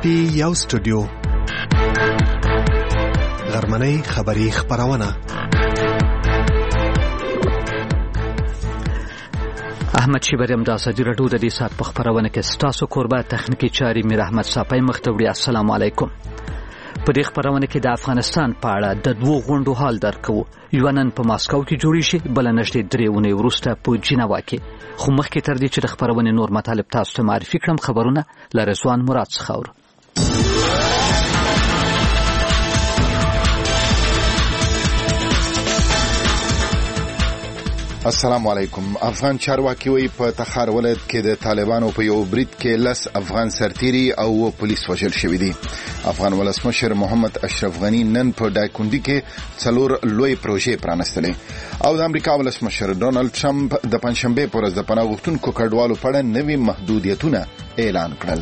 پی یو سټوډیو غرمنۍ خبری خبرونه احمد شیبریم د ازادي راډیو د دې سات په خبرونه کې ستاسو قربا تخنیکی چاري میر احمد صاحب مختوړي. السلام علیکم. په دې خبرونه کې د افغانستان په اړه د دوه غونډو حال درکو. یو نن په ماسکو کې جوړی شي، بل نشته دریونه ورسته په جنیوا کې. خو مخکې تر دې چې د خبرونه نور مطالب تاسو ته معرفي کړم، خبرونه لرزوان مراد څخه. السلام علیکم. افغان چارواکي وی په تخار ولایت کې د طالبانو په یو برید کې 10 افغان سرتیري او پولیس وژل شوی دي. افغان ولسمشر محمد اشرف غنی نن په دایکندي کې 4 لوی پروژې پرانستلې او د امریکا ولسمشر ډونالد ټرمپ د پنځشنبه پر ورځ د پناه غوښتونکو کډوالو په اړه نوي محدودیتونه اعلان کړل.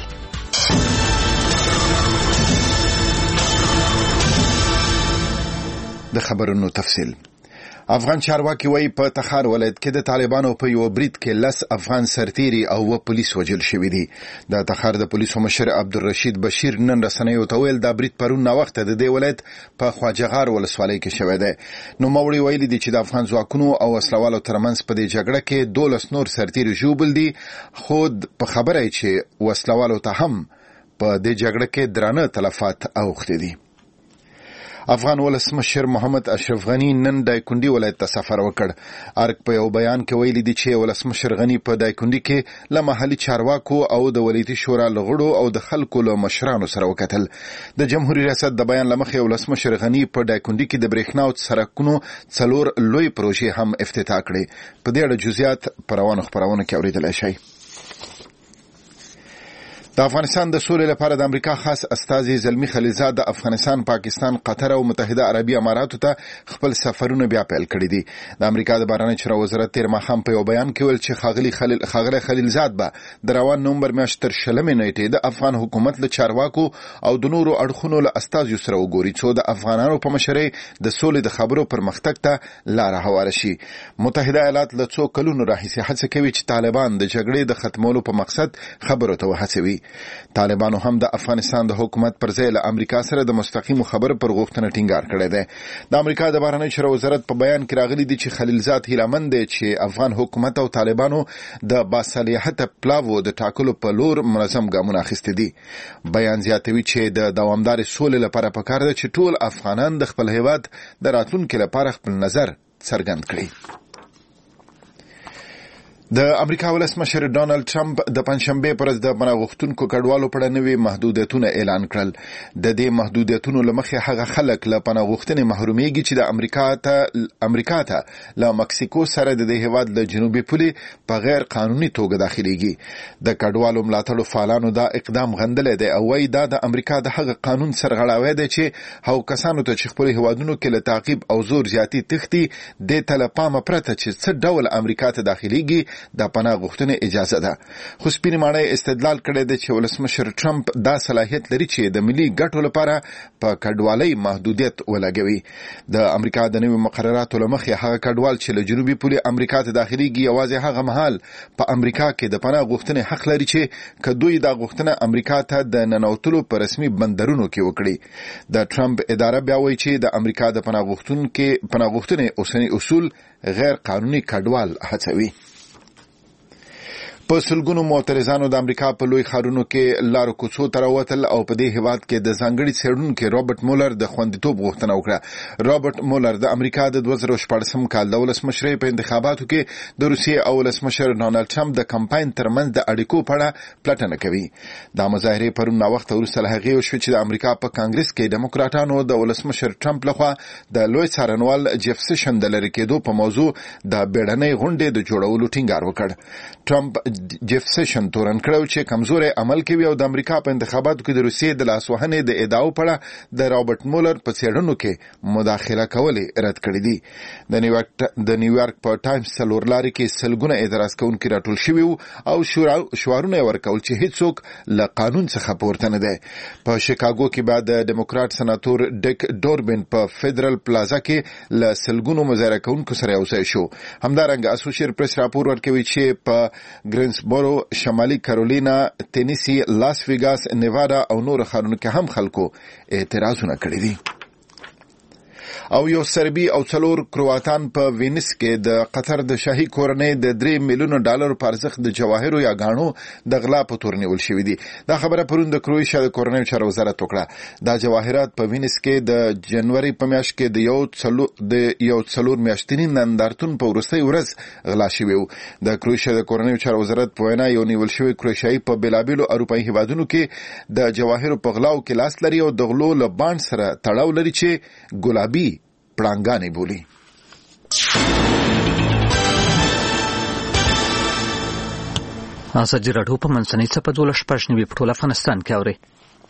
د خبرونو تفصیل. افغان چارواکي وی په تخار ولایت کې د طالبانو په یو برید کې 10 افغان سرتیري او پولیس وژل شوی دي. د تخار د پولیسو مشر عبدالرشید بشیر نن رسنیو ته ویل دا برید پرون نه وخت د دې ولایت په خواجهغار ولسوالۍ کې شوی دی. نو موړي ویلي دي چې د افغان ځواکونو او وسلوالو ترمنځ په دې جګړه کې 12 نور سرتیري ژوبل دي. خود په خبره چې وسلوالو ته هم په دې جګړه کې درانه تلفات اوښتي دي. افغان ولسمشر محمد اشرف غنی نن دایکندي ولایت ته سفر وکړ. ارګ په یو بیان کې ویلي دي چې ولسمشر غنی په دایکندي کې له محلي چارواکو او د ولایتي شورا لغړو او د خلکو له مشرانو سره وکتل. د جمهوریت ریاست د بیان لمخې ولسمشر غنی په دایکندي کې د برېښنا او سړکونو 4 لوی پروژې هم افتتاح کړې. په دې اړه جزئیات پروانو خبرونه کې اوریدل شي. د افغانستان د سولې لپاره د امریکا خاص استازي زلمی خلیلزاد د افغانستان، پاکستان، قطر او متحده عربي اماراتو ته خپل سفرونه بیا پیل کړي دي. د امریکا د بهرنی چارو وزارت تیر ماښام په یو بیان کې ویل چې ښاغلی خلیلزاد به د روان نومبر میاشتې تر 20 نیټې د افغان حکومت له چارواکو او د نورو اړخونو له استازیو سره وګوري څو د افغانانو په مشرۍ د سولې د خبرو پرمختګ ته لار هواره شي. متحده ایالات له څو کلونو راهیسې هڅه کوي چې طالبان د جګړې د ختمولو په مقصد خبرو ته وهڅوي. طالبانو هم د افغانستان د حکومت پر ځای له امریکا سره د مستقیم خبرو پر غوښتنه ټینګار کړی دی. د امریکا د بهرنی چارو وزارت په بیان کې راغلي دي چې خلیلزاد هیلهمند دی چې افغان حکومت او طالبانو د باصلاحیته پلاوو د ټاکلو په لور منظم ګامونه اخیستي دي. بیان زیاتوي چې د دوامدار سولې لپاره پکار ده چې ټول افغانان د خپل هیواد د راتلونکي لپاره خپل نظر څرګند کړي. د امریکا ولسمشر ډونالد ټرمپ د پنځشنبه پر ورځ د پناه غوښتونکو کډوالو په اړه نوي محدودیتونه اعلان کړل. د دې محدودیتونو له مخې هغه خلک له پناه غوښتنې محرومیږي چې د امریکا ته له مکسیکو سره د دې هیواد له جنوبي پولې په غیر قانوني توګه داخليږي. د کډوالو ملاتړو فعالانو دا اقدام غندلی دی او وايي دا د امریکا د هغه قانون سرغړاوی دی چې هغو کسانو ته چې خپل هیوادونو کې له تعقیب او زور زیاتی تښتي دې ته له پامه پرته چې څه ډول امریکا ته داخليږي د پناه غوښتنې اجازه ده. خو سپینې ماڼۍ استدلال کړی دی چې ولسمشر ټرمپ دا صلاحیت لري چې د ملي ګټو لپاره په کډوالۍ محدودیت ولګوي. د امریکا د نوي مقرراتو له مخې هغه کډوال چې له جنوبي پولې امریکا ته داخليږي یوازې هغه مهال په امریکا کې د پناه غوښتنې حق لري چې که دوی دا غوښتنه امریکا ته د ننوتلو په رسمي بندرونو کې وکړي. د ټرمپ اداره بیا وایي چې د امریکا د پناه غوښتنې اوسنی اصول غیر قانوني کډوال هڅوي. په سلګونو معترضانو د امریکا په لوی ښارونو کې لارو کوڅو ته راوتل او په دې هیواد کې د ځانګړي څېړونکي رابرټ مولر د خوندیتوب غوښتنه وکړه. رابرټ مولر د امریکا د 2014 کال د ولسمشرۍ په انتخاباتو کې د روسیې او ولسمشر ډونالد ټرمپ د کمپاین ترمنځ د اړیکو په اړه پلټنه کوي. دا مظاهرې پرون ناوخته وروسته له هغې وشوې چې د امریکا په کانګرس کې ډیموکراټانو د ولسمشر ټرمپ لخوا د لوی څارنوال جیف سیشن د لرې کېدو په موضوع د بیړنۍ غونډې د جوړولو ټینګار وکړ. ټرمپ جیف سیشن تورن کړو چې کمزوري عمل کوي او د امریکا په انتخاباتو کې د روسیې د لاسوهنې د ادعاو په اړه د رابرټ مولر په څېړنو کې مداخله کولې رد کړې دي. د نیویارک په ټایمز څلورلارې کې سلګونه اعتراض کوونکي راټول شوي او شعارونه ورکول چې هیڅوک له قانون څخه پورته نه دی. په شیکاګو کې بعد د ډیموکرات سناتور ډیک ډوربن په فدرال پلازا کې له سلګونو مظاهره کوونکو سره یو ځای شو. همدارنګه اسوسییټډ پریس راپور ورکوي چې په ګرین ګرینسبورو، شمالي کارولینا، تینیسی، لاس ویګاس، نیوادا او نور ښارونو کې هم خلکو اعتراضونه کړي دي. او یو سربي او 4 کرواتان په وینس کې د قطر د شاهي کورنۍ د $3 میلیون په ارزښت د جواهرو یا غاڼو د غلا په تور نیول شوی دي. دا خبره پرون د کروشیا د کورنۍ چارو وزارت وکړه. دا جواهرات په وینس کې د جنوري په میاشت کې د یو 4 میاشتنی نندارتون په ورستۍ ورځ غلا شوی وو. د کروشیا د کورنۍ چارو وزارت په وینا یو نیول شوی کروشیایي په بلابلو اروپایي هیوادونو کې د جواهرو په غلاو کې لاس لري او د غلو له باند سره تړاو لري چې ګلابي پړانګانې بولي. ازادي راډیو په منځنۍ څپه 12 په ټول افغانستان کې اوري.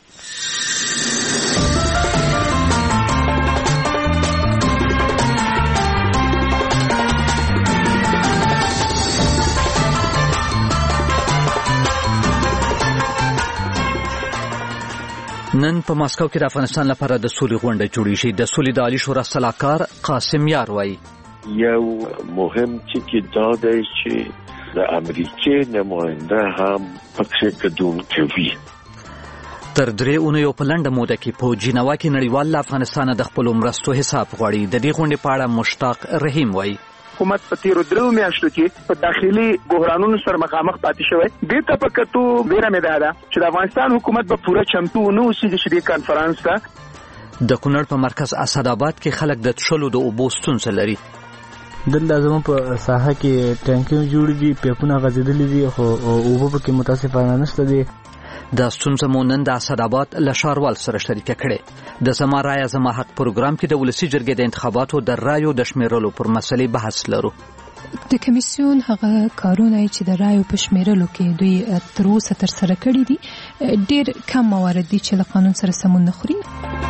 نن په ماسکو کې د افغانستان لپاره د سولې غونډه جوړیږي. د سولې د عالی شورا سلاکار قاسم یار وایي یو مهم ټکی دا دی چې د امریکای نماینده هم پکې ګډون کوي. تر 3 اونیو په لنډه موده کې په جنیوا کې نړیوال افغانستان د خپل مرستو حساب غواړي. د دې غونډې په اړه مشتاق رحیم وایي حکومت په تیرو 3 میاشتو کې په داخلي بحرانونو سره مخامخ پاتې شوی. دې ته په کتو ډیره مې ده چې د افغانستان حکومت به پوره چمتو نه اوسي د دې کانفرنس ته. د کونړ په مرکز اسداباد کې خلک د تشلو د اوبو ستونزه لري. دلته زموږ په ساحه کې ټانکونه جوړ دي، پیپونه غځېدلي دي، خو اوبه پکې متاسفانه نشته دي. د ستونزه مو نن د اسداباد له ښاروال سره شریکه کړې. د زما رایه زما حق پروګرام کې د ولسي جرګې د انتخاباتو د رایو د شمیرلو پر مسلې بحث لرو. د کمیسیون هغه کارونه چې د رایو په شمیرلو کې دوی تر اوسه ترسره کړي دي ډیر کم موارد دي چې له قانون سره سمون نه خوري.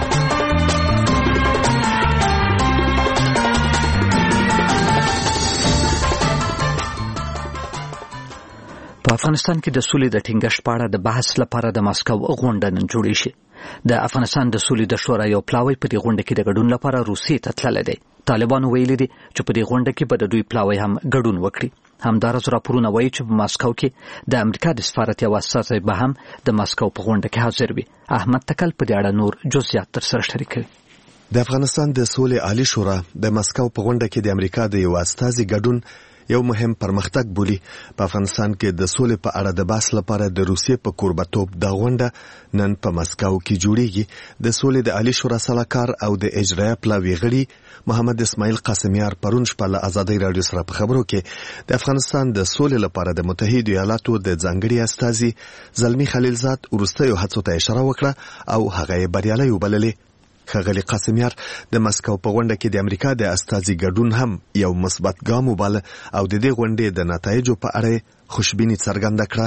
په افغانستان کې د سولې د ټینګښت په اړه د بحث لپاره د ماسکو غونډه نن جوړې شي. د افغانستان د سولې د شورا یو پلاوی په دې غونډه کې د ګډون لپاره روسیې ته تللی دی. طالبانو ویلي دي چې په دې غونډه کې به د دوی پلاوی هم ګډون وکړي. همدارس راپورونه وایي چې په ماسکو کې د امریکا د سفارت یو استازی به هم د ماسکو په غونډه کې حاضر وي. احمد تکل په دې اړه نور جزئیات تر سره شریکوي. د افغانستان د سولې عالی شورا د ماسکو په غونډه کې د امریکا د یو استازي ګډون یو مهم پرمختګ بولی. په افغانستان کې د سولې په اړه د بحث لپاره د روسیې په کوربتوب د غونډه نن په ماسکو کې جوړیږي. د سولې د عالی شورا سلاکار او د اجرایه پلاوی غړي محمد اسماعیل قاسمیار پرون شپه له ازادي رادیو سره په خبرو کې د افغانستان د سولې لپاره د متحده ایالاتو د ځانګړي استازي زلمی خلیلزاد ورستیو هڅو ته اشاره وکړه او هغه بریالي وبللې. ښاغلي قاسمیار د ماسکو په غونډه کې د امریکا د استازي ګډون هم یو مثبت ګام وباله او د دې غونډې د نتایجو په اړه خوشبیني څرګنده کړه.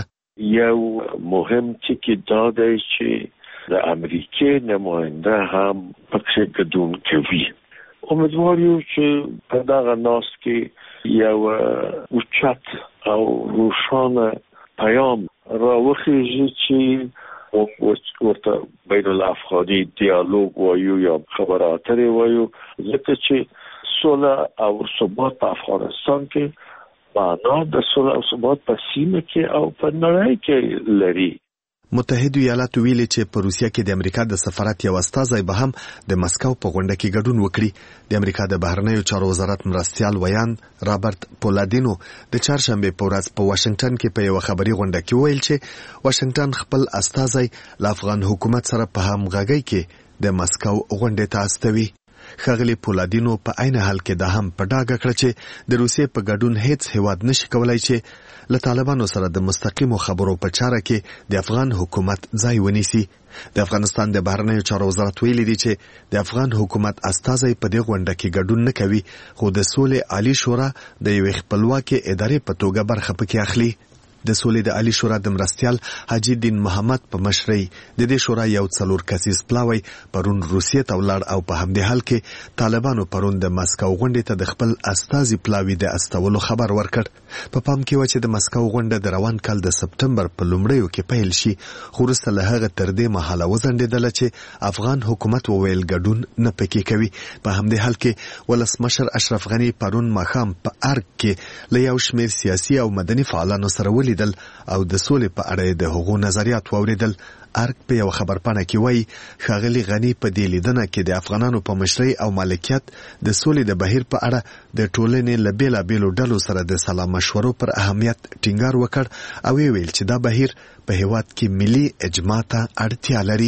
یو مهم ټکی دا دی چې د امریکای نماینده هم پکې ګډون کوي. امیدوار یو چې په دغه ناس کې یو اوچت او روښانه پیام راوخیږي چې ورته بین الافغاني دیالوگ وایو یا خبرات وایو، ځکه چې صلح او ثبات په افغانستان کې معنا د صلح او ثبات په سیمه کې او په نړۍ کې لري. متحده ایالات ویلي چې په روسیه کې د امریکا د سفارت یو استازی به هم د ماسکو په غونډه کې ګډون وکړي. د امریکا د بهرنیو چارو وزارت مرستیال ویان رابرټ پولادینو د چهارشنبه په ورځ په واشنگټن کې په یو خبري غونډه کې ویل چې واشنگټن خپل استازی له افغان حکومت سره په همغږۍ کې د ماسکو غونډې ته استوي. ښاغلي پولادینو په عین حال کې دا هم په ډاګه کړ چې د روسیې په ګډون هیڅ هیواد نشي کولای چې له طالبانو سره د مستقیمو خبرو په چاره کې د افغان حکومت ځای ونیسي. د افغانستان د بهرنیو چارو وزارت ویلي دی چې د افغان حکومت استازی په دې غونډه کې ګډون نه کوي، خو د سولې عالی شورا د یوې خپلواکې ادارې په توګه برخه پکې اخلي. د سولې د عالی شورا د مرستیال حاجی دین محمد په مشرۍ د دې شورا یو 4 کسیز پلاوی پرون روسیې ته ولاړ او په همدې حال کې طالبانو پرون د ماسکو غونډې ته د خپل استازي پلاوی د استولو خبر ورکړ. په پام کې و چې د ماسکو غونډه د روان کال د سپتمبر په لومړیو کې پیل شي، خو وروسته له هغه تر دې مهاله وځنډېدله چې افغان حکومت وویل ګډون نه پکې کوي. په همدې حال کې ولسمشر اشرف غنی پرون ماښام په ارګ کې له یو شمېر سیاسي او مدني فعالانو سره ولیدل او د سولې په اړه د هغو نظریات واوریدل. ارګ په یو خبرپاڼه کې وایي ښاغلي غنی په دې لیدنه کې د افغانانو په مشرۍ او مالکیت د سولې د بهیر په اړه د ټولنې له بیلابیلو ډلو سره د سلا مشورو پر اهمیت ټینګار وکړ او ویل چې دا بهیر په هیواد کې ملي اجماع ته اړتیا لري.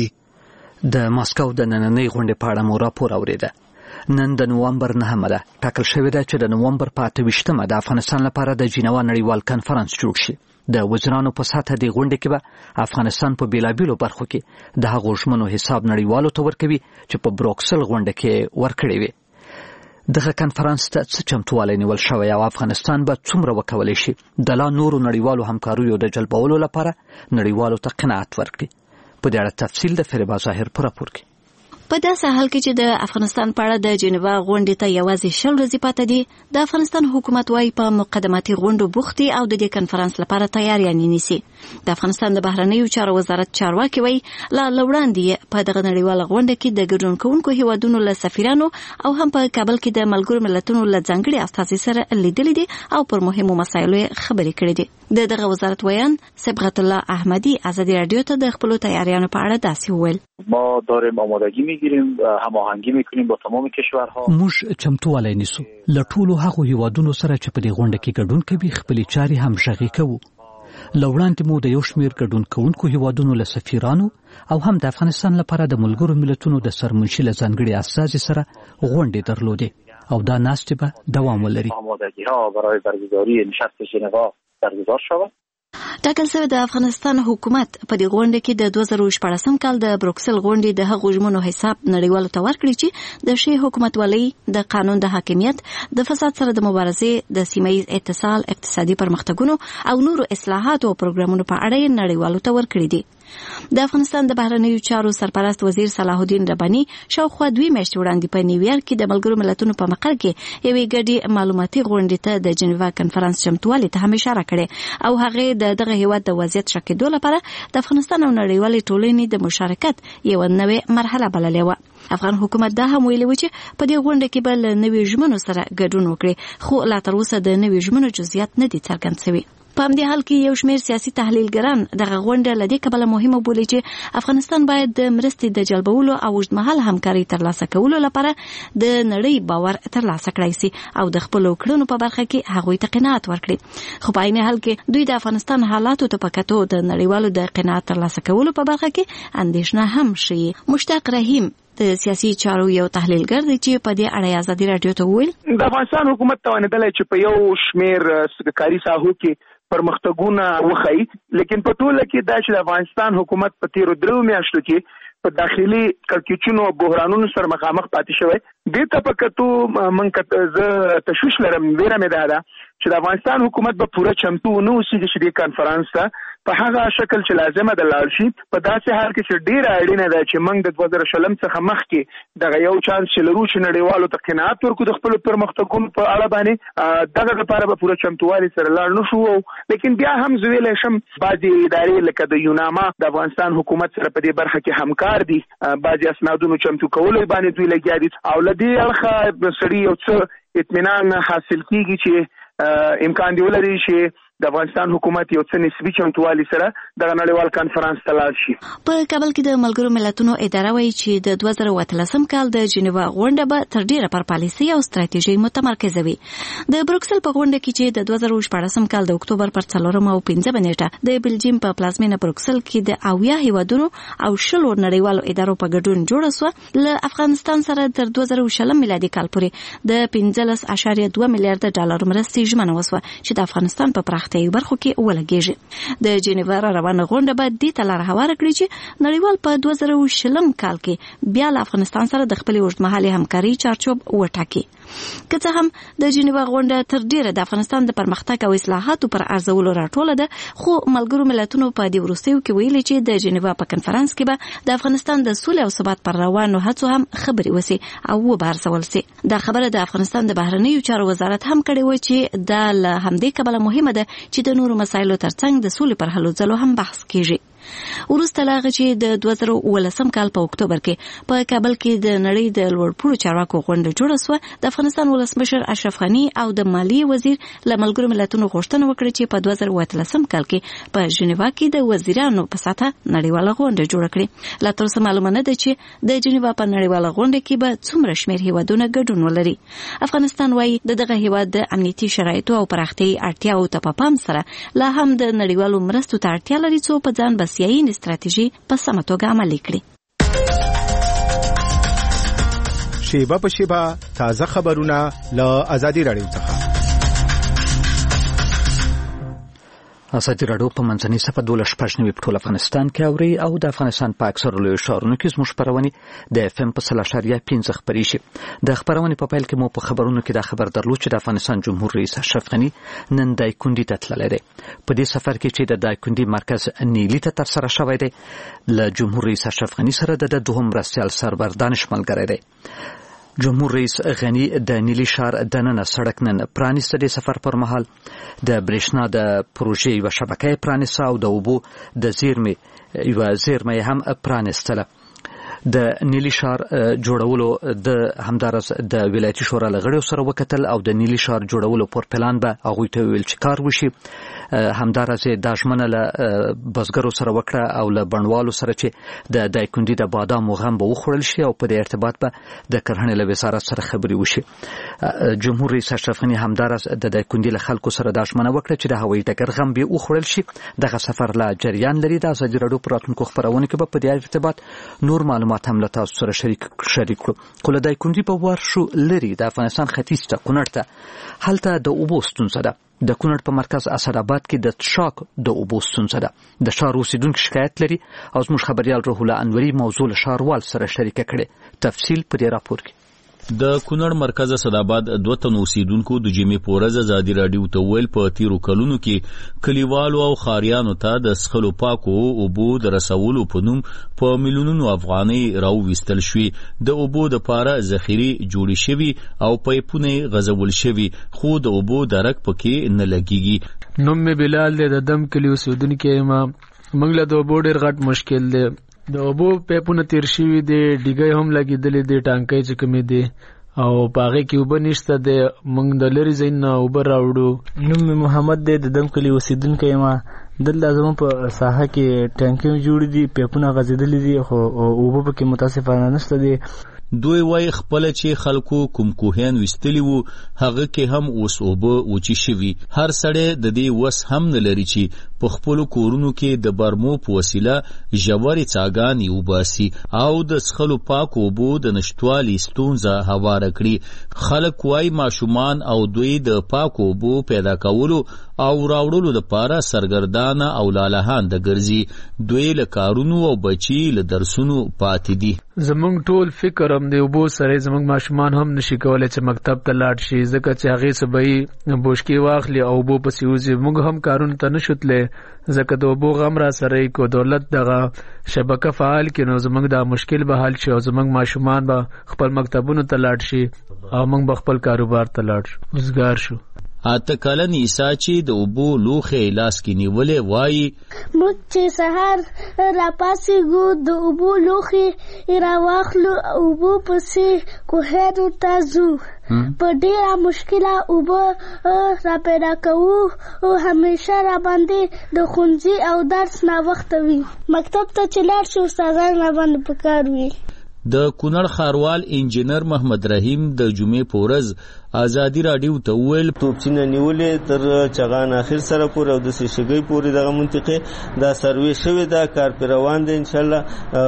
د ماسکو د نننۍ غونډې په اړه مو راپور اوریده. نن د نومبر 9 ده ټاکل شوې ده چې د نومبر په 28 د افغانستان لپاره د جنیوا نړیوال کنفرانس جوړ شي. د وزیرانو په سطح د غونډې کې به افغانستان په بیلابیلو برخو کې د هغو ژمنو حساب نړیوالو ته ورکوي چې په بروکسل غونډه کې ورکړي وي. دغه کنفرانس ته څه چمتووالی نیول شوی او افغانستان به څومره وکولی شي د لا نورو نړیوالو همکاریو د جلبولو لپاره نړیوالو ته قناعت ورکړي. په دې اړه تفصیل د فریبا ظاهر په راپور کې. په داسې حال کې چې د افغانستان په اړه د جنیوا غونډې ته یوازې 10 ورځې پاتې دي، د افغانستان حکومت وايي په مقدماتي غونډو بوختي او د دې کنفرانس لپاره تیاریانې نیسي. د افغانستان د بهرنیو چارو وزارت چارواکي وايي لا وړاندې په دغه نړیواله غونډه کې د ګډون کوونکو هیوادونو له سفیرانو او هم په کابل کې د ملګرو ملتونو له ځانګړي استازي سره لیدلي دي او پر مهمو مسایلو خبرې کړې دي. دغه وزارت ویان صبغت الله احمدی ازادي رادیو ته د خپل تیاریانو په اړه داسې وویل: ما داریم آمادگی میگیریم و هماهنگی میکنیم با تمام کشورها. موږ چمتووالی نیسو له ټولو هغو هیوادونو سره چې په دې غونډه کې ګډون کوي خپلې چارې همغږي کوو. له وړاندې مو د یو شمېر ګډون کوونکو هیوادونو له سفیرانو او هم د افغانستان لپاره د ملګرو ملتونو د سرمنشي له ځانګړي استازي سره غونډې درلودې او دا ناستې به دوام ولري. آمادگی‌ها برای برگزاری نشست ژنوا برگزار شود. ټاکل شوی د افغانستان حکومت په دې غونډه کې د 2014 کال د بروکسل غونډې د هغو ژمنو حساب نړیوالو ته ورکړي چې د شی حکومتولۍ، د قانون د حاکمیت، د فساد سره د مبارزې، د سیمه‌ییز اتصال، اقتصادي پرمختګونو او نورو اصلاحاتو او پروګرامونو په اړه نړیوالو ته ورکړي دي. د افغانستان د بهرنیو چارو سرپرست وزیر صلاح الدین رباني شاوخوا 2 میاشتې وړاندې په نیویارک کې د ملګرو ملتونو په مقر کې یوې ګډې معلوماتي غونډې ته د جنیوا کنفرانس چمتووالی ته هم اشاره کړې او هغه دغه هیواد د وضعیت ښه کېدو لپاره د افغانستان او نړیوالې ټولنې د مشارکت یو نوې مرحله بللې وه. افغان حکومت دا هم ویلي و چې په دې غونډه کې به له نوې ژمنو سره ګډون وکړي، خو لا تر اوسه د نوې ژمنو جزئیات نه دي څرګند شوي. په همدې حال کې یو شمېر سیاسي تحلیلګران دغه غونډه له دې کبله مهمه بولي چې افغانستان باید د مرستې د جلبولو او اوږدمهاله همکارۍ ترلاسه کولو لپاره د نړۍ باور ترلاسه کړی سي او د خپلو کړنو په برخه کې هغوی ته قناعت ورکړي. خو په عین حال کې دوی د افغانستان حالاتو ته په کتو د نړیوالو د قناعت ترلاسه کولو په برخه کې اندېښنه هم شي. مشتاق رحیم د سیاسي چارو یو تحلیلګر دی چې په دې اړه ازادي رادیو ته وویل: د افغانستان حکومت توانیدلی چې په یو شمېر کاري ساحو کې پرمختګونه وخی، لیکن په ټوله کې دا چې د افغانستان حکومت په تیرو 3 میاشتو کې په داخلي کړکېچونو او بحرانونو سره مخامخ پاتې شوی. دې ته په کتو من زه تشویش لرم، ویره مې ده چې د افغانستان حکومت به پوره چمتو نه اوسېږي چې دې کنفرانس ته په هغه شکل چې لازمه ده لاړ شي. په داسې حال کې چې ډېره اړینه ده چې موږ د 2020 څخه مخکې دغه یو چانس چې لرو چې نړیوالو ته قناعت ورکړو د خپلو پرمختګونو په اړه باندې، دغه لپاره به پوره چمتووالي سره لاړ نه شو. لیکن بیا هم زه ویلی شم بعضې ادارې لکه د یوناما د افغانستان حکومت سره په دې برخه کې همکار دي، بعضې اسنادونو چمتو کولو باندې دوی لګیا دي او له دې اړخه سړي یو څه اطمینان حاصل کیږي چې امکان دی ولري چې د افغانستان حکومت یو څه نسبي چمتووالي سره د نړیوال کانفرنس ته لاړ شي. په کابل کې د ملګرو ملتونو اداره وایي چې د 2013 کال د جنیوا غونډه به تر ډیره پر پالیسي او ستراتیژي متمرکزه وي. د بروکسل په غونډه کې چې د 2014 کال د اکتوبر پر 4 او 5 نیټه د بلجیم په پلازمینه بروکسل کې د 80 هیوادونو او 10 نړیوالو ادارو په ګډون جوړه شو، له افغانستان سره تر 2020 میلادي کال پورې د 15.2 میلیارډ ډالر مرستې ژمنه وشوه چې د افغانستان په ته برخو کې ولګیږي. د جنیوا روانه غونډه به دې ته لار هواره کړي چې نړیوال په 2020 کال کې بیا له افغانستان سره د خپل اوږدمهالي همکارۍ چارچوب وټاکي. که څه هم د جنیوا غونډه تر ډیره د افغانستان د پرمختګ او اصلاحاتو پر ارزولو راټوله ده، خو ملګرو ملتونو په دې وروستیو کې ویلي چې د جنیوا په کنفرانس کې به د افغانستان د سولې او ثبات پر روانو هڅو هم خبرې وسی او وبارزول سي. دا خبره د افغانستان د بهرنیو چارو وزارت هم کړې و چې د همدې کبله مهمه ده چې د نورو مسایلو ترڅنګ د سولې پر هلو ځلو هم بحث کیږي. وروسته لا چې د 2019 کال په اکتوبر کې په کابل کې د نړۍ د لوړپوړو چارواکو غونډه جوړه شوه، د افغانستان ولسمشر اشرف غني او د مالیې وزیر له ملګرو ملتونو غوښتنه وکړه چې په 2013 کال کې په ژنیوا کې د وزیرانو په ساته نړیواله غونډه جوړه کړي. لا تر اوسه معلومه نه ده چې د ژنیوا په نړیواله غونډه کې به څومره شمېر هیوادونه ګډون ولري. افغانستان وايي دغه هیواد د امنیتي شرایطو او پراختیايي اړتیاو ته په پام سره لا هم د نړیوالو مرستو ته اړتیا لري څو په ځان بسیاینې استراتیژي په سمه توګه عملي کړي. شیبه په شیبه تازه خبرونه له آزادي رادیو څخه. ازادي راډیو په منځنۍ صفحه 12 په ټول افغانستان کې اوري او د افغانستان په اکثرو لویو ښارونو کې زموږ خبرونه د اف ام په 3.5 خبري شي. د خبرونه په پیل کې مو په خبرونو کې دا خبر درلود چې د افغانستان جمهور رئیس اشرف غني نن دایکندي ته تللی دی. په دې سفر کې چې د دایکندي مرکز نیلی ته ترسره شوی دی، له جمهور رئیس اشرف غني سره د دوهم مرستیال سرور دانش ملګری دی. جمهور رئیس غني د نیلی ښار دننه سړک نن پرانیسته. د سفر پر مهال د برېښنا د پروژې یوه شبکه پرانیسته او د اوبو د زیرمې هم پرانیستله. د نیلی ښار جوړولو د همدارس د ولایتي شورا له غړیو سره وکتل او د نیلی ښار جوړولو پر پلان به هغوی ته ویل چې کار وشي. همدارس د ژمنه له بزګرو سره وکړه او له بڼوالو سره چې د دایکندي د بادامو غم به وخوړل شي او په دې ارتباط به د کرهڼې له وزارت سره خبرې وشي. جمهور رئیس اشرف غني همدارس د دایکندي له خلکو سره د ژمنه وکړه چې د هوایي ډګر غم به وخوړل شي. دغه سفر لا جریان لري. د ازادي راډیو په راتلونکو خبرونه کې به په دې ارتباط نور معلومات هم له تاسو سره شریک کړو. خو له دایکندي په ورشو لري د افغانستان ختیځ ته کونړ ته هلته د اوبو ستونزه ده. د کونړ په مرکز اسداباد کې د څښاک د اوبو ستونزه ده. د ښار اوسیدونکو شکایت لري او زموږ خبريال روح الله انوري موضوع له ښاروال سره شریک کړي. تفصیل په دې راپور کې. د کونړ مرکز اسداباد 2 تن اوسیدونکو د جمعې په ورځ ازادي راډیو ته ویل په تیرو کلونو کې کلیوالو او خاریانو ته د څښلو پاکو اوبو د رسولو په نوم په میلیونونو افغانۍ راوویستل شوې. د اوبو د پاره ذخیرې جوړې شوي او پایپونه غځول شوي، خو د اوبو درک پکې نه لګيږي. نوم مې بلال دی، د دم کلی اوسیدونکی یم. موږ له د اوبو ډېر غټ مشکل دی. د اوبو پیپونه تیر شوي دي، ډیګۍ هم لګېدلې دي، ټانکۍ چې کومې دي او په هغې کې اوبه نشته دی. موږ د لرې ځای نه اوبه راوړو. نوم مې محمد دی، د دم کلي اوسېدونکی یم. دلته زموږ په ساحه کې ټانکۍ جوړې دي، پیپونه غځېدلي دي، خو اوبه پکې متاسفانه نشته دي. دوی وای خپل چې خلکو کوم کوهیان وستلی وو هغه کې هم اوس اوبه وچی شوي. هر سړی د دې وس هم نه لري چې په خپل کورونو کې د برمو په وسیله ژورې څاګانې وباسي او د څښلو پاک اوبو د نشټوالي ستونزه هواره کړي. خلک وای ماشومان او دوی د پاک اوبو پیدا کولو او راوړلو لپاره سرګردانه او لالهان د ګرځي. دوی له کارونو او بچي له درسونو پاتې دي. زمونږ ټول فکر هم دی اوبو سره زمونږ ماشومان هم نشي کولای چې مکتب ته لاړ شي، ځکه چې هغې څه به یې بوشکې واخلي او اوبو پسې وځي. موږ هم کارونو ته نشو تللی ځکه د اوبو غم را سره یې کو دولت دغه شبکه فعال کړي نو زمونږ دا مشکل به حل شي او زمونږ ماشومان به خپل مکتبونو ته لاړ شي او موږ به خپل کاروبار ته لاړ شو، روزګار شو. اته کلن عیسی چې د اوبو لوخه لاس کې نیولې وایي موږ چې سهار راپاسېږو د اوبو لوښې راواخلو اوبو پسې کوهیانو ته ځو. په ډېره مشکله اوبه را پیدا کوو او همیشه را باندې د ښوونځي او درس ناوخته وي. مکتب ته چې لاړ شو استادان را باندې پکار وي. د کونړ ښاروال انجینر محمد رحیم د جمعې په ورځ ازادي راډیو ته ویل توپچینه نیولې تر چغان اخر سره پورې او د شګۍ پورې دغه منطقه دا سروې شوې ده، کار پر روان دی. ان شاء الله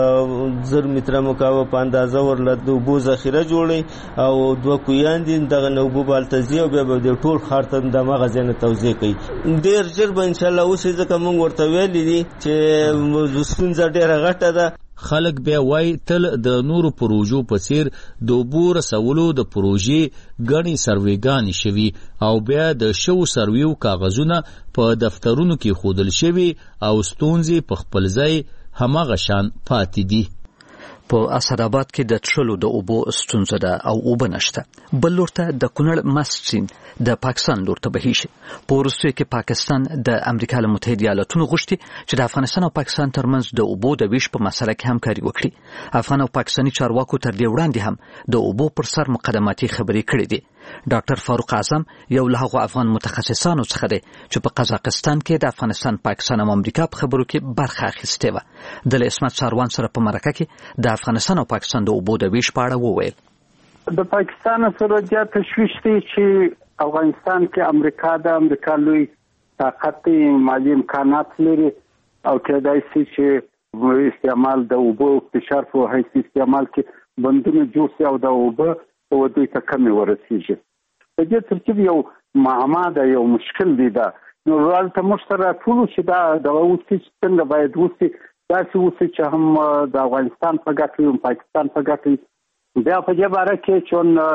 1000 متره مکعب په اندازه ورله د اوبو ذخیره جوړي او 2 کویان دي دغه نوبو بالتزي او بیا د ټول خار ته د مغزنه توزیع کوي. ډیر ژر به ان شاء الله وشي ځکه موږ ورته ویلي دي چې ستونزه ډیره غټه ده. خلک بیا وای تل د نورو پروژو په څیر د اوبو رسولو د پروژې غني سروېګانې شوي او بیا د شو سرویو کاغذونه په دفترونو کې خودل شوي او ستونزې په خپل ځای هماغه شان پاتې دي. په اسداباد کې د تشلو د اوبو ستونزه ده او اوبه نشته. بل لور ته د کونړ مسچین د پاکستان لور ته بهي شي. په روسیه کې پاکستان د امریکا له متحده ایالاتونو غوښتي چې د افغانستان او پاکستان ترمنځ د اوبو د ویش په مسله کې همکاري وکړي. افغان او پاکستاني چارواکو تر دې وړاندې هم د اوبو پر سر مقدماتي خبرې کړې دي. ډاکټر فاروق اعظم یو له هغو افغان متخصصانو څخه دی چې په قزاقستان کې د افغانستان، پاکستان او امریکا په خبرو کې برخه اخیستې وه. د اسمت ساروان سره په مرکه کې د افغانستان او پاکستان د اوبو د ویش په اړه وویل. د پاکستان سره د تشویش دی چې افغانستان کې امریکا لوی طاقت مالی امکانات لري او کېدای شي چې استعمال د اوبو فشار په حیث استعمال کې بندونه جوړ شي او د اوبو او دوی ته کمی ورسیږي. په دې ترتیب یو معما ده، یو مشکل دی. دا نو ورته مشترک ټول چې دا د اوسې څنګه باید وسی داسې وسی چې هم د افغانستان په ګټه او پاکستان په ګټه. بیا په دې باره کې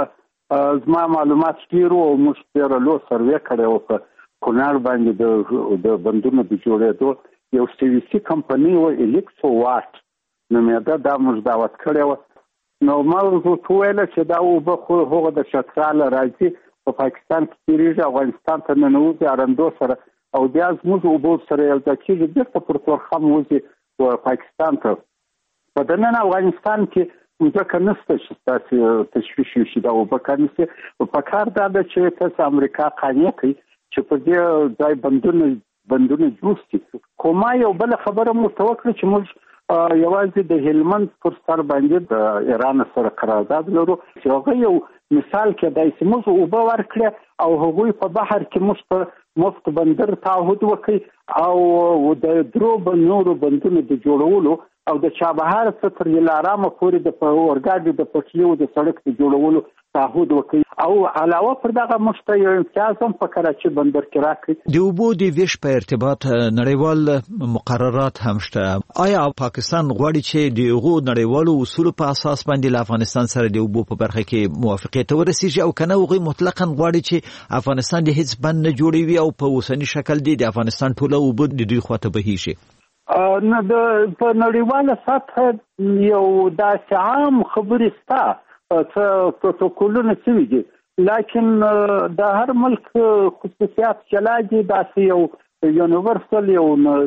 چې زما معلومات ډیرو او مشترک لو سروې کړو په کونړ باندې د بندونو د جوړېدو یو سیویسي کمپنی او الیکسو واټ نو مې دا موږ دعوت کړو. نو موضوع ویل چې دا اوبه خو هغه د شترال راځي په پاکستان کې تیریږي، افغانستان ته ننوځي ارندو سره او بیا زموږ اوبو سره یو ځای کېږي بیرته پر تورخم وځي پاکستان ته. په دننه افغانستان کې ځکه نشته چې تاسو تشویش وشي دا اوبه کمې شي. په کار دا ده چې تاسو امریکا قانع کړي چې په دې ځای بندونه جوړ شي. کومه یو بل خبره مو توکل چې موږ یوازې د هلمند پر سر باندې د ایران سره قرارداد لرو چې هغه یو مثال کې دای چې موږ اوبه ورکړي او هغوی په بحر کې مفت بندر تعهد وکړي او د درو نورو بندونو د جوړولو او د چابهار څخه تر دلارام پورې د اورګاډي د پټلیو د سړک د جوړولو تعهد وکړي او علاوه پر دغه مشته یو امتیاز هم په کراچي بندر کې راکړي. د اوبو د ویش په ارتباط نړیوال مقررات هم شته. آیا پاکستان غواړي چې د هغو نړیوالو اصولو په اساس باندې له افغانستان سره د اوبو په برخه کې موافقت ورسیږي او کنه هغوی مطلقاً غواړي چې افغانستان د هیڅ بند نه جوړوي او په اوسنی شکل د افغانستان ټوله اوبه د دوی خواته بهي شي؟ نه په نړیواله سطح یو داسې عام خبرې شته څه پروتوکولونه شوي دي، لیکن د هر ملک خصوصیات جلا دي. داسې یو یونیورسل یو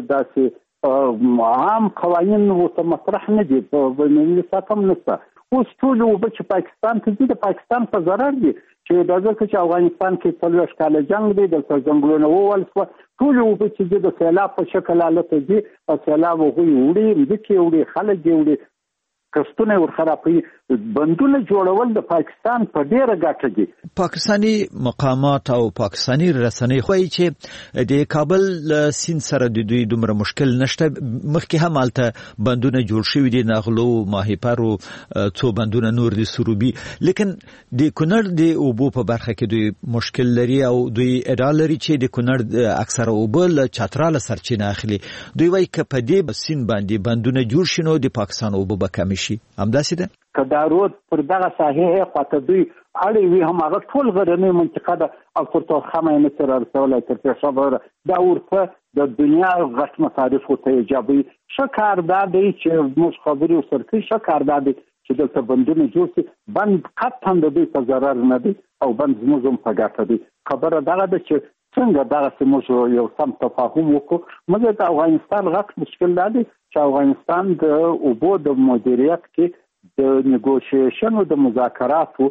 داسې عام قوانین ورته مطرح نه دي، په بینالمللي سطح هم نشته. اوس ټول اوبه چې پاکستان ته ځي د پاکستان په ضرر دي چې دا ځکه چې افغانستان کې 40 کاله جنگ دی، دلته ځنګلونه ووهل شوه. ټول اوبه چې ځي د سیلاب په شکل هلته ځي او سیلاب هغوی وړي، مځکې وړي، خلک یې وړي، کښتونه ورخرابوي. بندونه جوړول د پاکستان په ډیره ګټه دي. پاکستاني مقامات او پاکستاني رسنۍ خوایي چې د کابل سیند سره د دوی دومره مشکل نشته. مخکې هم هلته بندونه جوړ شوي دي، نغلو، ماهیپر او څو بندونه نور دي، سروبي. لیکن د کونړ د اوبو په برخه کې دوی مشکل لري او دوی ادعا لري چې د کونړ اکثره اوبه له چتراله سرچینه اخلي. دوی وایي که په دې سیند باندې بندونه جوړ شي نو د پاکستان اوبه به کمې شي. همداسې ده که دا رود پر دغه ساحې خواته دوی اړې وي هم هغه ټول غرنۍ منطقه ده او پر تورخم یې نه سره رسولی تر پېښور دا ورته د دنیا غټ مصارفو ته ایجابوي. ښه کار دا دی چې موږ خبرې ورسره کوي، ښه کار دا دی چې دلته بندونه جوړ شي. بند قطعا د دوی په ضرر نه دی او بند زموږ هم په ګټه دی. خبره دغه ده چې څنګه دغسې موږ یو سم تفاهم وکړو. مګر د افغانستان غټ مشکل دا دی چې افغانستان د اوبو د مدیریت کې د نیګوشیشن او د مذاکراتو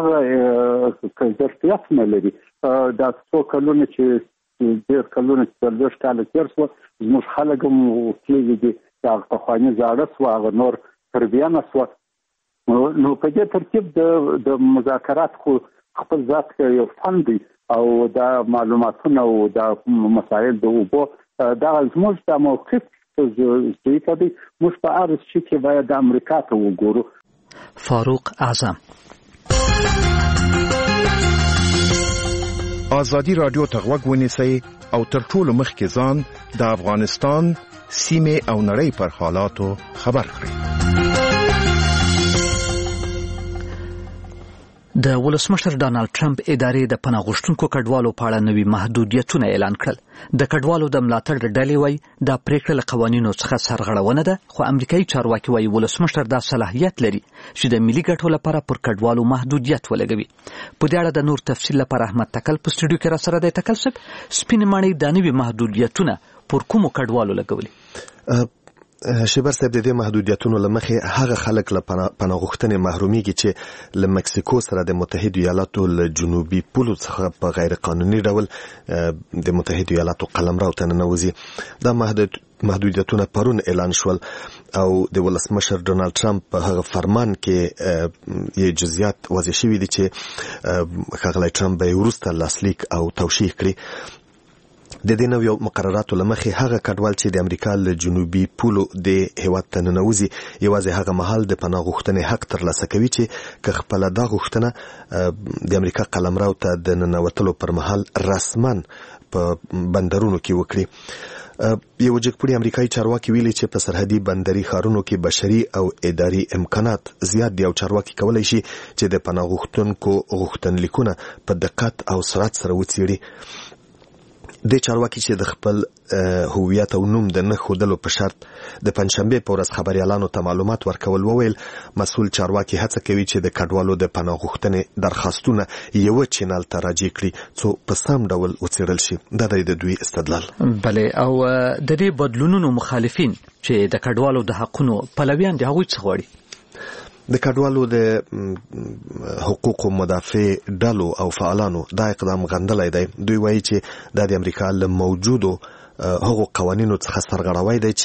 هغه ظرفیت نه لري. دا څو کلونه چې ډېر کلونه چې 40 کاله تېر شوه زموږ خلک هم تللي دي، هغه پخواني زاړه شوه، هغه نور تربیانه شوه. نو په دې ترتیب د مذاکرات خو خپل ذات یو فن دی او دا معلوماتونه او دا مسایل د اوبو دا زموږ د موقف زیاته دي. موږ په هر شي کې باید د امریکا ته وګورو. فاروق اعظم. ازادي رادیو ته غوږ ونیسئ او تر ټولو مخکې ځان د افغانستان سیمې او نړۍ پر حالاتو خبر کړئ. د ولسمشر ډانلډ ټرمپ ادارې د پناه غوښتونکو کډوالو په اړه نوي محدودیتونه اعلان کړل. د کډوالو د ملاتړ ډلې وایي دا پریکړه له قوانینو څخه سرغړونه ده، خو امریکایي چارواکي وایي ولسمشر دا صلاحیت لري چې د ملي ګټو لپاره پر کډوالو محدودیت ولګوي. په دې اړه د نور تفصیل لپاره احمد تکل په سټوډیو کې را سره دی. تکل صاحب، سپینې ماڼۍ د نوي محدودیتونه پر کومو کډوالو لګولي؟ شیبر صاحب، د دې محدودیتونو لمخې هغه خلک له پناه غوښتنې محرومیږي چې له مکسیکو سره د متحده ایالاتو له جنوبي پولو څخه په غیر قانوني ډول د متحده ایالاتو قلمرو ته ننوځي. دا محدودیتونه پرون اعلان شول او د ولسمشر ډونالد ټرمپ په هغه فرمان کې یې جزئیات واضح شوي دي چې ښاغلی ټرمپ به یې وروسته لاسلیک او توشیح کړي. د دې نویو مقرراتو لمخې هغه کډوال چې د امریکا له جنوبي پولو د هیواد ته ننوځي یوازې هغه مهال د پناه غوښتنې حق ترلاسه کوي چې که خپله دا غوښتنه د امریکا قلمرو ته د ننوتلو پر مهال رسما په بندرونو کې وکړي. یو جګپوړي امریکایي چارواکي ویلي چې په سرحدي بندري ښارونو کې بشري او اداري امکانات زیات دي او چارواکي کولی شي چې د پناه غوښتونکو غوښتنلیکونه په دقت او سرعت سره وڅېړي. د چارواکي چې د خپل هویت او نوم د نه ښودلو په شرط د پنجشنبې په ورځ خبریالانو ته معلومات ورکول وویل مسؤل چارواکي هڅه کوي چې د کډوالو د پناه غوښتنې درخواستونه یوه چینل ته راجع کړي څو په سم ډول وڅېړل شي. دا د دوی استدلال. بلې، او د دې بدلونونو مخالفین چې د کډوالو د حقونو پلویان دي هغوی څه غواړي؟ د کډوالو د حقوقو مدافع ډلو او فعالانو دا اقدام غندلی دی. دوی وایي چې دا د امریکا له موجودو هغو قوانینو څخه سرغړوی دی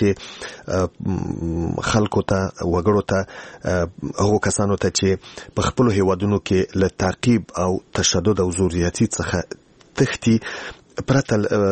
چې خلکو ته، وګړو ته، هغو کسانو ته چې په خپلو هیوادونو کې له تعقیب او تشدد او زوریاتي څخه تښتي پرته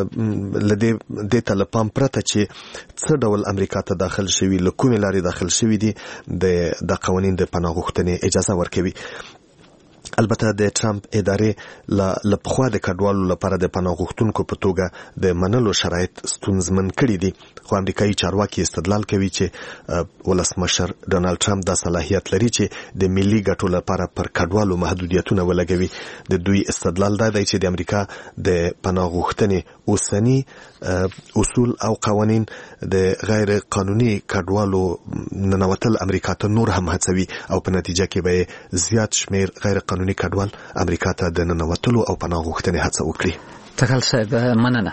له دې ته له پام پرته چې څه ډول امریکا ته داخل شوي، له کومې لارې داخل شوي دي، د قوانین د پناه غوښتنې اجازه ورکوي. البته د ټرمپ ادارې له پخوا د کډوالو لپاره د پناه غوښتونکو په توګه د منلو شرایط ستونزمن کړي دي، خو امریکایي چارواکي استدلال کوي چې ولسمشر ډونالد ټرمپ دا صلاحیت لري چې د ملي ګټو لپاره پر کډوالو محدودیتونه ولګوي. د دوی استدلال دا دی چې د امریکا د پناه غوښتنې اوسني اصول او قوانین د غیر قانوني کډوالو ننوتل امریکا ته نور هم هڅوي او په نتیجه کې به زیات شمیر غیر قانوني کډوال امریکا ته د ننوتلو او پناه غوښتنې هڅه وکړي. تکل صاحب، مننه.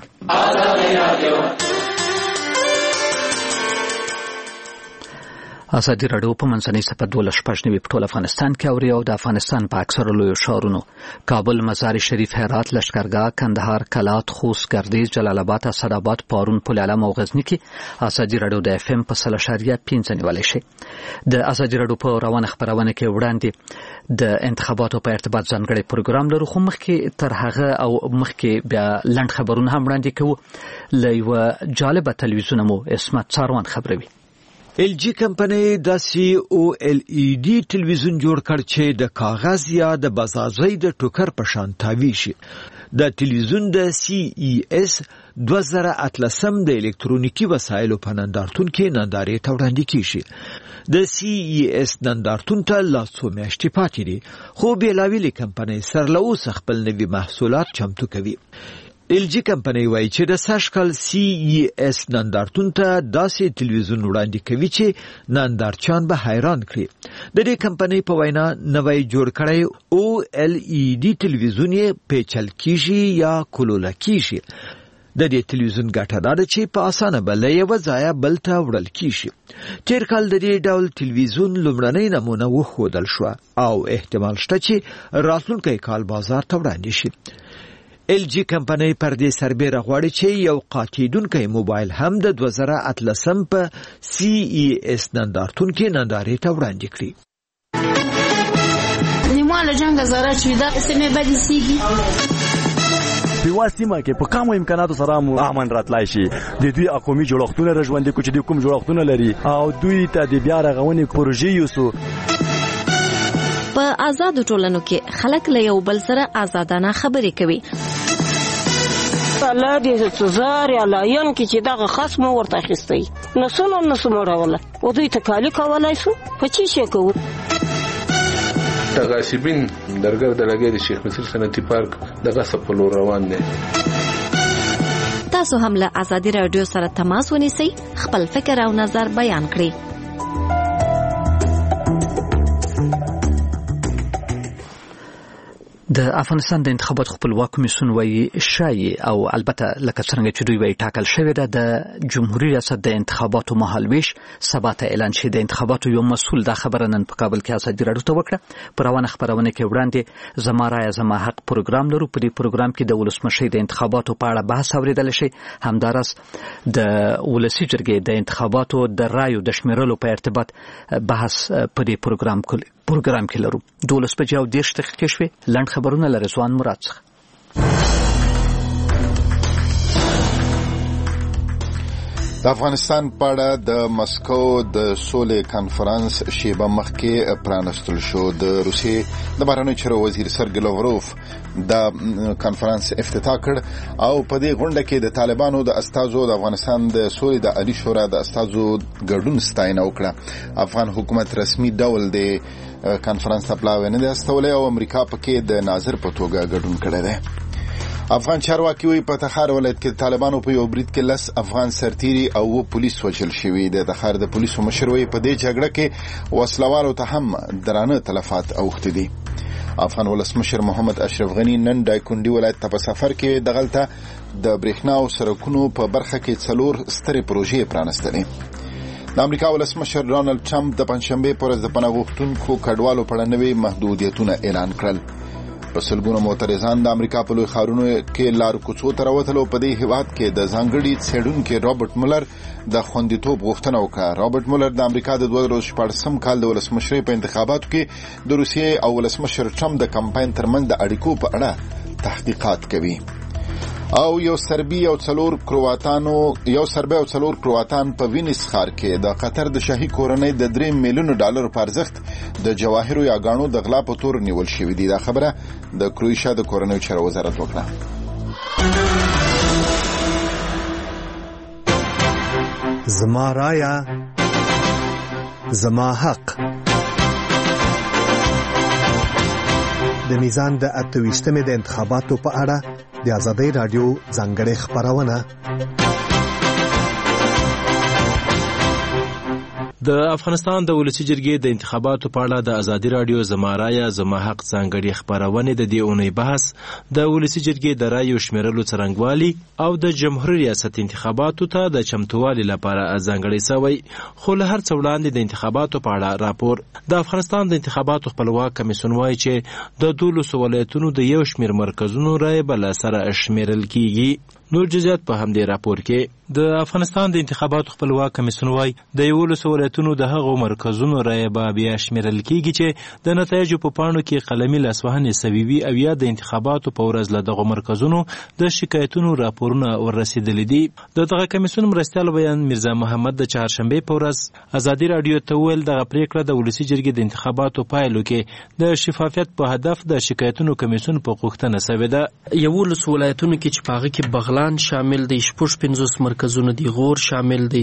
ازادي راډیو په منځنۍ سپه 12 په ټول افغانستان کې اوري او د افغانستان په اکثرو لویو ښارونو کابل، مزار شریف، هرات، لشکرګاه، کندهار، کلات، خوست، ګردیز، جلال آباد، اسداباد، پارون، پل علم او غزنی کې ازادي راډیو د FM په 100.5 نیولای شي. د ازادي راډیو په روانه خبرونه کې وړاندې د انتخاباتو په ارتباط ځانګړی پروګرام لرو، خو مخکې تر هغه او مخکې بیا لنډ خبرونه هم وړاندې کوو. له یوه جالبه تلویزیون مو اسمت څاروان خبروي. ال جی کمپنۍ د OLED تلویزیون جوړ کړ چې د کاغذ یا د بازارۍ د ټوکر په شان تاوی شي. د تلویزیون د CES 2018 د الکترونیکی وسایلو په نندارتون کې نندارې ته وړاندې کیږي. د CES نندارتون ته لا څو میاشتې پاتې دي، خو بیلابیلې کمپنۍ سرلوس خپل نوي محصولات چمتو کوي. ال جی کمپنۍ وایي چې د سږکال CES نندارتون ته داسې تلویزیون وړاندې کوي چې نندارچیان به حیران کړي. د دې کمپنۍ په وینا نوی جوړ کړی OLED تلویزیون یې پیچل کیږي یا کولوله کیږي. د دې تلویزیون ګټه دا ده چې په اسانه به له یوه ځایه بل ته وړل کیږي. تیر کال د دې ډول تلویزیون لومړنۍ نمونه وښودل شوه او احتمال شته چې راتلونکی کال بازار ته وړاندې شي. ال جی کمپنۍ پر دې سربېره غواړي چې یو قاتیدونکی موبایل هم د 2018 په CES نندارتون کې نندارې ته وړاندې کړي. نیماله جنګ زره چې دا سیمه بدی سیږي په واسطه کې په کومو امکاناتو سره مو امن راتلای شي. د دوی اقوامي جوړښتونه رژوندې کو چې د کوم جوړښتونه لري او دوی ته د بیا رغونې پروژې یوسو. په آزادو ټولنو کې خلک له یو بل سره آزادانه خبرې کوي. الله دې تزار یا لاین کې چې دغه خصم ورته اخیستی نسونه راوله او دوی ته کالی کولای شو په چی شي کوو. متغاصبین درګر د لګي د شیخ مصر صنعتي پارک د غصب په لور روان دي. تاسو هم له ازادي رادیو سره تماس ونیسئ، خپل فکر او نظر بیان کړئ. د افغانستان د انتخاباتو خپلواک کمیسیون وایي شایي او البته لکه څنګه چې دوی وایي ټاکل شوې ده د جمهوریت ریاست د انتخاباتو مهالویش سبا ته اعلان شي. د انتخاباتو یو مسؤل دا خبره نن په کابل کې ازادي رادیو ته وکړه. په روانه خبرونه کې وړاندې زما رایه زما حق پروګرام لرو. په دې پروګرام کې د ولسمشر د انتخاباتو په اړه بحث اوریدل شي. همدارس د ولسی جرګې د انتخاباتو د رایو د شمیرلو په ارتباط بحث په دې پروګرام کې لرو. 12 بجې او 10 دقیقې شوې. لنډ خبرونه له رضوان مراد څخه. د افغانستان په اړه د مسکو د سولې کانفرنس شیبه مخکې پرانستل شو. د روسیې د بهرنیو چارو وزیر سرګی لاوروف د کانفرنس افتتاح کړ او په دې غونډه کې د طالبانو د استازو د افغانستان د سولې د عالی شورا د استازو ګډون ستاینه وکړه. افغان حکومت رسمي ډول د کانفرنس ته پلاوی نه دی استولی او امریکا پکې د ناظر په توګه ګډون کړی دی. افغان چارواکي وایي په تخار ولایت کې طالبانو په یو برید کې 10 افغان سرتیري او 2 پولیس وژل شوي. د تخار د پولیسو مشر وایي په دې جګړه کې وسلوالو ته هم درانه تلفات اوښتي دي. افغان ولسمشر محمد اشرف غنی نن دایکنډي ولایت ته په سفر کې دغلته د برېښنا او سړکونو په برخه کې 4 سترې پروژې پرانستلې. د امریکا ولسمشر ډونالد ټرمپ د پنځشنبه پر ورځ د پناه غوښتونکو کډوالو په اړه نوې محدودیتونه اعلان کړل. په سلګونو معترضان د امریکا په لوی ښارونو کې لارو کوڅو ته راوتلو. په دې هیواد کې د ځانګړي څېړونکي رابرټ مولر د خوندیتوب غوښتنه وکړه. رابرټ مولر د امریکا د 2014 کال د ولسمشرۍ په انتخاباتو کې د روسیې او ولسمشر ټرمپ د کمپاین ترمنځ د اړیکو په اړه تحقیقات کوي. او یو سربي او 4 کرواتان په وینیس ښار کې د قطر د شاهي کورنۍ د 3 میلیون ډالر په ارزښت د جواهرو یا غاڼو د غلا په تور نیول شوې دي. دا خبره د کروشیا د کورنۍ چارو وزارت وکړه. زما رایه زما حق. د میزان د 28مې د انتخاباتو په اړه د ازادي رادیو ځانګړې خبرونه. د افغانستان د ولسی جرګې د انتخاباتو په اړه د ازادي رادیو زما رایه زما حق ځانګړې خبرونه د دې اونۍ بحث د ولسی جرګې د رایو شمیرلو څرنګوالي او د جمهوریت ریاست انتخاباتو ته د چمتووالي لپاره ځانګړې سوی. خو له هر څه وړاندې د انتخاباتو په اړه راپور. د افغانستان د انتخاباتو خپلواک کمیسیون وایي چې د 12 ولایتونو د یو شمیر مرکزونو رای بل سره شمیرل کیږي. نور جزئیات په همدې راپور کې. د افغانستان د انتخاباتو خپلواک کمیسیون وایي د 11 ولایتونو د هغو مرکزونو رای به بیا شمیرل کیږي چې د نتایجو په پاڼو کې قلمي لاسوهنې سوي وي او یا د انتخاباتو په ورځ له دغو مرکزونو د شکایتونو راپورونه ورسېدلي دي. د دغه کمیسیون مرستیال بیان میرزا محمد د چهارشنبې په ورځ ازادي رادیو ته ویل دغه پریکړه د ولسی جرګې د انتخاباتو پایلو کې د شفافیت په هدف د شکایتونو کمیسیون په غوښتنه سوې ده. 11 ولایتونو کې چې پاغه کې بغلان شامل دي، 50 مرکزونه دي، غور شامل دي،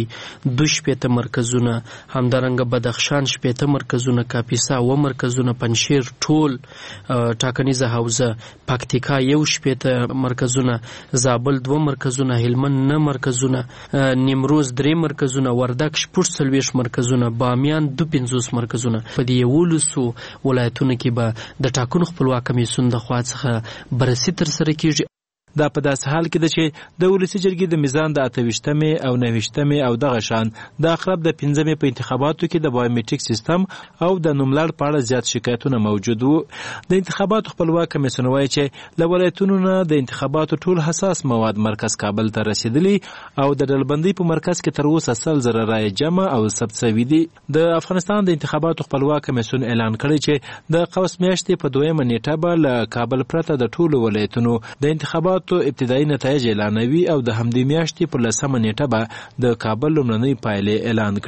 2 مرکزونه، همدارنګه بدخشان 8 مرکزونه، کاپیسا 9 مرکزونه، پنشیر ټول ټاکنیزه حوزه، پکتیکا 8 مرکزونه، زابل 2 مرکزونه، هلمند 9 مرکزونه، نیمروز 3 مرکزونه، وردګ 40 مرکزونه، بامیان 52 مرکزونه. په دې 11 ولایتونو کې به د ټاکنو خپلواک کمیسیون د خوا څخه بررسي ترسره کیږي. دا په داسې حال کې ده چې د ولسی جرګې د میزان د 28مې او 29مې او دغه شان د اقرب د 5مې په انتخاباتو کې د بایومټریک سیستم او د نوملړ په اړه زیات شکایتونه موجود وو. د انتخاباتو خپلواک کمیسیون وایي چې له ولایتونو نه د انتخاباتو ټول حساس مواد مرکز کابل ته رسیدلي او د ډلبندۍ په مرکز کې تر اوسه 100,000 رای جمع او ثبت شوي دي. د افغانستان د انتخاباتو خپلواک کمیسیون اعلان کړی چې د قوس میاشتې په 2مه نیټه به له کابل پرته د ټولو ولایتونو د انتخاباتو ابتدایي نتایج اعلانوي او د همدې میاشتې په 10مه نیټه به د کابل لومړنۍ پایلې اعلان کړي.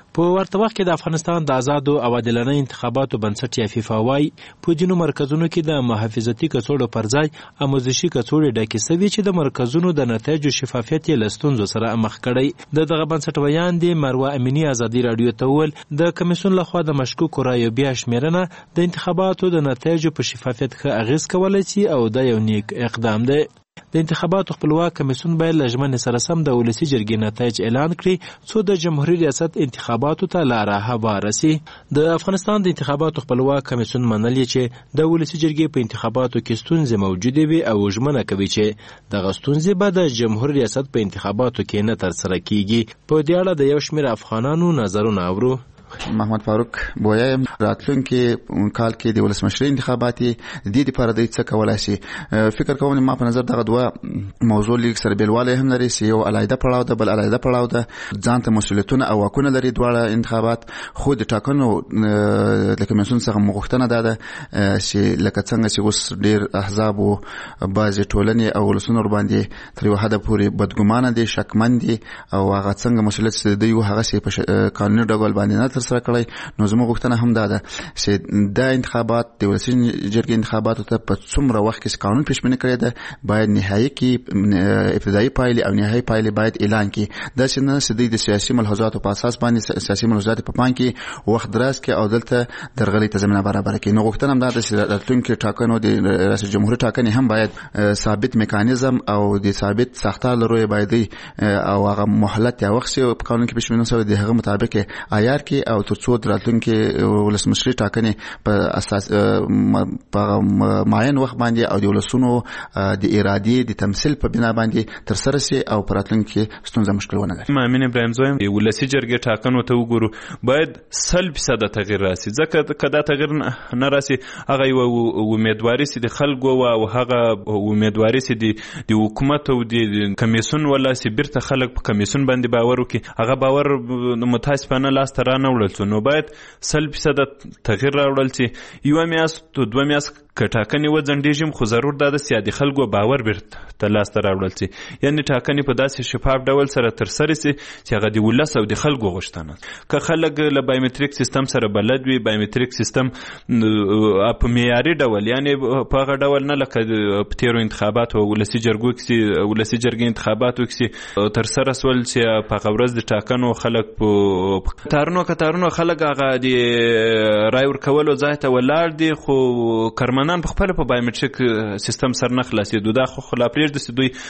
په ورته وخت کې د افغانستان د آزادو او عادلانه انتخاباتو بنسټ یا فیفا وايي په ځینو مرکزونو کې د محافظتي کڅوړو پر ځای آموزشي کڅوړې ډکې سوي چې د مرکزونو د نتایجو شفافیت یې له ستونزو سره مخ کړی. د دغه بنسټ ویان دی مروه امینی ازادي راډیو ته وویل د کمیسیون لخوا د مشکوکو رایو بیا شمیرنه د انتخاباتو د نتایجو په شفافیت ښه اغیز کولی شي او دا یو نیک اقدام دی. د انتخاباتو خپلواک کمیسیون باید له ژمنې سره سم د ولسي جرګې نتایج اعلان کړي څو د جمهوریت ریاست انتخاباتو ته لاره هواره سي. د افغانستان د انتخاباتو خپلواک کمیسیون منلي چې د ولسي جرګې په انتخاباتو کې ستونزې موجودې وي او ژمنه کوي چې دغه ستونزې به د جمهوریت ریاست په انتخاباتو کې نه ترسره کیږي. په دې اړه د یو شمېر افغانانو نظرونه اورو. محمد فاروق بویا راتلونکي کال کې د ولسمشرۍ انتخابات دي لپاره د څه کولای شي. فکر کوم ما په نظر دغه دوه موضوع لیک سره بیلواله هم لري چې یو علایده پړاو ده بل علایده پړاو ده ځان ته مسولیتونه او واکونه لري دواړه انتخابات. خو د ټاکنو د کمیسیون څخه مغوښتنه ده چې لکه څنګه چې اوس ډیر احزاب او بعضې ټولنې او ولسونه ورباندې تر یو حده پورې بدګمانه دي شکمن دي او هغه څنګه مسولیت چې دوی هغسې په قانوني ډول باندې نه سره کړی. نو زموږ غوښتنه هم دا ده چې دا انتخابات د ولسي جرګې انتخاباتو ته په څومره وخت کې قانون پیشبیني کړی ده باید نهایي کې ابتدایي پایلې او نهایي پایلې باید اعلان کړي. داسې نه چې دوی د سیاسي ملحوظاتو په اساس باندې سیاسي ملحوظات په پام کې وخت دراز کړي او دلته درغلۍ ته زمینه برابره کړي. نو غوښتنه هم دا ده چې راتلونکي ټاکنو د ریاست جمهور ټاکنې هم باید ثابت میکانیزم او د ثابت ساختار لري باید او هغه مهلت یا وخت په قانون کې پیشبیني شوی د هغه مطابق عیار کړي او ترڅو راتلونکي ولسمشرۍ ټاکنې په اساس په معین وخت باندې او د ولسونو د ارادې د تمثیل په بنا باندې ترسره شي او په راتلونکي ستونزه مشکل ونه لري. امین ابراهیم زویم ولسي جرګې ټاکنو ته وګورو باید 100% تغییر راسي ځکه کدا تغییر نه راسي هغه یو امیدواري سي د خلکو او هغه امیدواري سي د حکومت او د کمیسیون ولا سي بیرته خلک په کمیسیون باندې باور وکړي هغه باور متاسفانه لاس ته رانه وړل نو باید 100% تغییر راوړل شي. یو میاشت دوه میاشت ټاکنې وځنډېږي خو ضرور دا د سیادي خلکو باور بیرته لاسته راوړل شي یعنی ټاکنې په داسې شفاف ډول سره ترسره شي چې هغه د ولس او د خلکو غوښتنه که خلک له بایومټریک سیستم سره بلد وي بایومټریک سیستم په معیاري ډول یعنی په هغه ډول نه لکه په تیرو انتخاباتو ولسي جرګو کې ولسي جرګې انتخاباتو کې ترسره سول چې په هغه ورځ د ټاکنو خلک په کتارونو خلک هغه د رای ورکولو ځای ته ولاړ دي خو کرمنان په خپل په بایومټریک سیستم سره نه خلاصېدو دا خو لا پرېږده چې دوی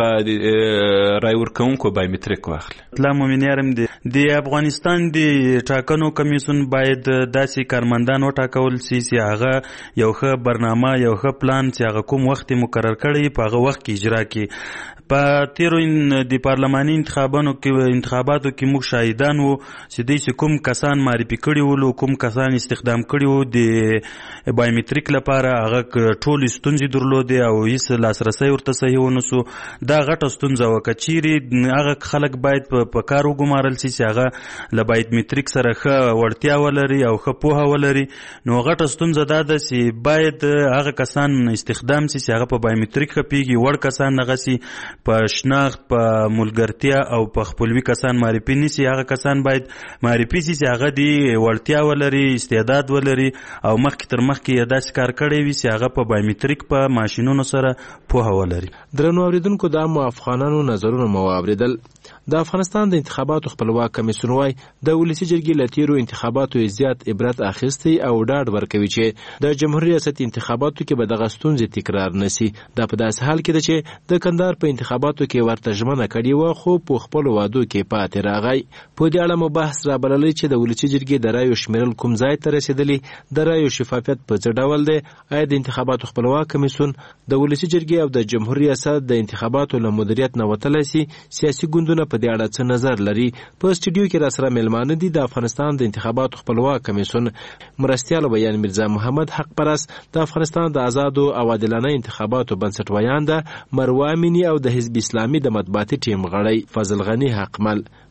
هغه رای ورکوونکو بایومټریک واخلي. اطلاع مومنیارم د افغانستان د ټاکنو کمیسیون باید داسې کارمندان وټاکول شي چې هغه یو ښه برنامه یو ښه پلان چې هغه کوم وخت مقرر کړی په هغه وخت کې اجرا کړي. په تیرو د پارلماني انتخاباتو کې موږ شاهدان وو چې دوی کوم کسان معرفي کړي ول کوم کسان استخدام کړي وو د بایومټریک لپاره هغه ټول ستونزې درلودې او هیڅ لاسرسی ورته صحیح ونه سو. دا غټه ستونزه وه که چیرې هغه خلک باید په کار وګمارل شي چې هغه له بایومټریک سره ښه وړتیا ولري او ښه پوهه ولري. نو غټه ستونزه دا ده چې باید هغه کسان استخدام شي چې هغه په بایومټریک خپېږي وړ کسان دغه شي په شناخت په ملګرتیا او په خپلوي کسان معرفي نشي هغه کسان باید معرفي شي چې هغه د وړتیا ولري استعداد ولري او مخکې تر مخکې یې داسې کار کړی وي چې هغه په بایومټریک په ماشینونو سره پوهه ولري. درنو اوریدونکو دا مو افغانانو نظرونه مو واورېدل. د افغانستان د انتخاباتو خپلواک کمیسیون وايي د ولسي جرګې له تیرو انتخاباتو زیات عبرت اخیستی او ډاډ ورکوي چې د جمهوریت ریاست انتخاباتو کې به دغه ستونزې تکرار نشي. دا په داسې حال کې ده چې د کندهار په انتخاباتو کې ورته ژمنه کړې وه خو په خپلو وعدو کې پاتې راغی. په دې اړه مو بحث رابللی چې د ولسي جرګې د رایو شمیرل کوم ځای ته رسېدلي د رایو شفافیت په څه ډول دی آیا د انتخاباتو خپلواک کمیسیون د ولسي جرګې او د جمهوریت ریاست د انتخاباتو له مدیریت نه وتلی سي سیاسي ګوندونه په دې اړه څه نظر لري. په سټوډیو کې راسره میلمانه دي د افغانستان د انتخاباتو خپلواک کمیسیون مرستیال بیان مرزا محمد حق پرست د افغانستان د آزادو او عادلانه انتخاباتو بنسټ ویان ده مروه امینی او د حزب اسلامي د مطبوعاتي ټیم غړی فضل غنی حقمل.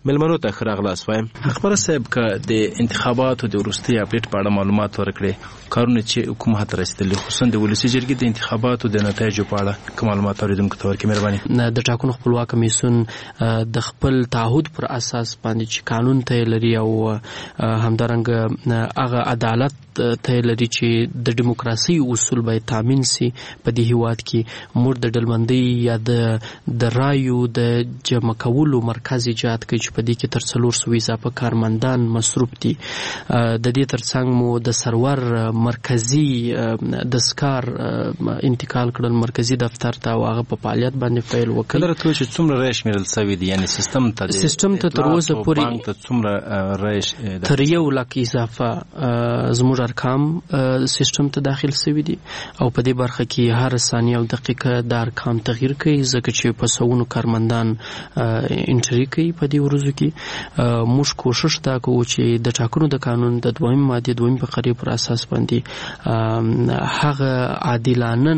ملمنو ته خراغلاس وایم. خبره صاحب ک د انتخاباتو د وروستي اپډیټ په اړه معلومات ورکړي کارونه چې حکومت رسیدلی خصوصا د ولسی جرګې د انتخاباتو د نتایجو په اړه کوم معلومات اوریدونکو ته ورکړي مهرباني. د ټاکنو خپلواک کمیسیون د خپل تعهد پر اساس باندې چې قانون ته لري او همدارنګه هغه عدالت ته لري چې د دیموکراسي اصول به تامین سي په دې هیواد کې مور د ډلبندۍ یا د رایو د جمع کولو مرکز ایجاد کوي چې په دې کې تر 400 اضافه کارمندان مصروف دي. د دې ترڅنګ مو د سرور مرکزی دستکار انتقال کړل مرکزی دفتر ته او هغه په فعالیت باندې فعال وکړ. کله ته چې څومره رایش میرل سوي دي یعنی سیستم ته تر اوسه پورې څومره رایش تر 1 لک اضافه زموږ ارقام سیستم ته داخل شوي دي او په دې برخه کې هر ثانیه او دقیقه د ارقام تغییر کوي ځکه چې په سونو کارمندان انټری کوي. په دې ورځو کې موږ کوشش دا کوو چې د ټاکنو د قانون د 2 ماده 2 فقرې پر اساس باندې هغه عادلانه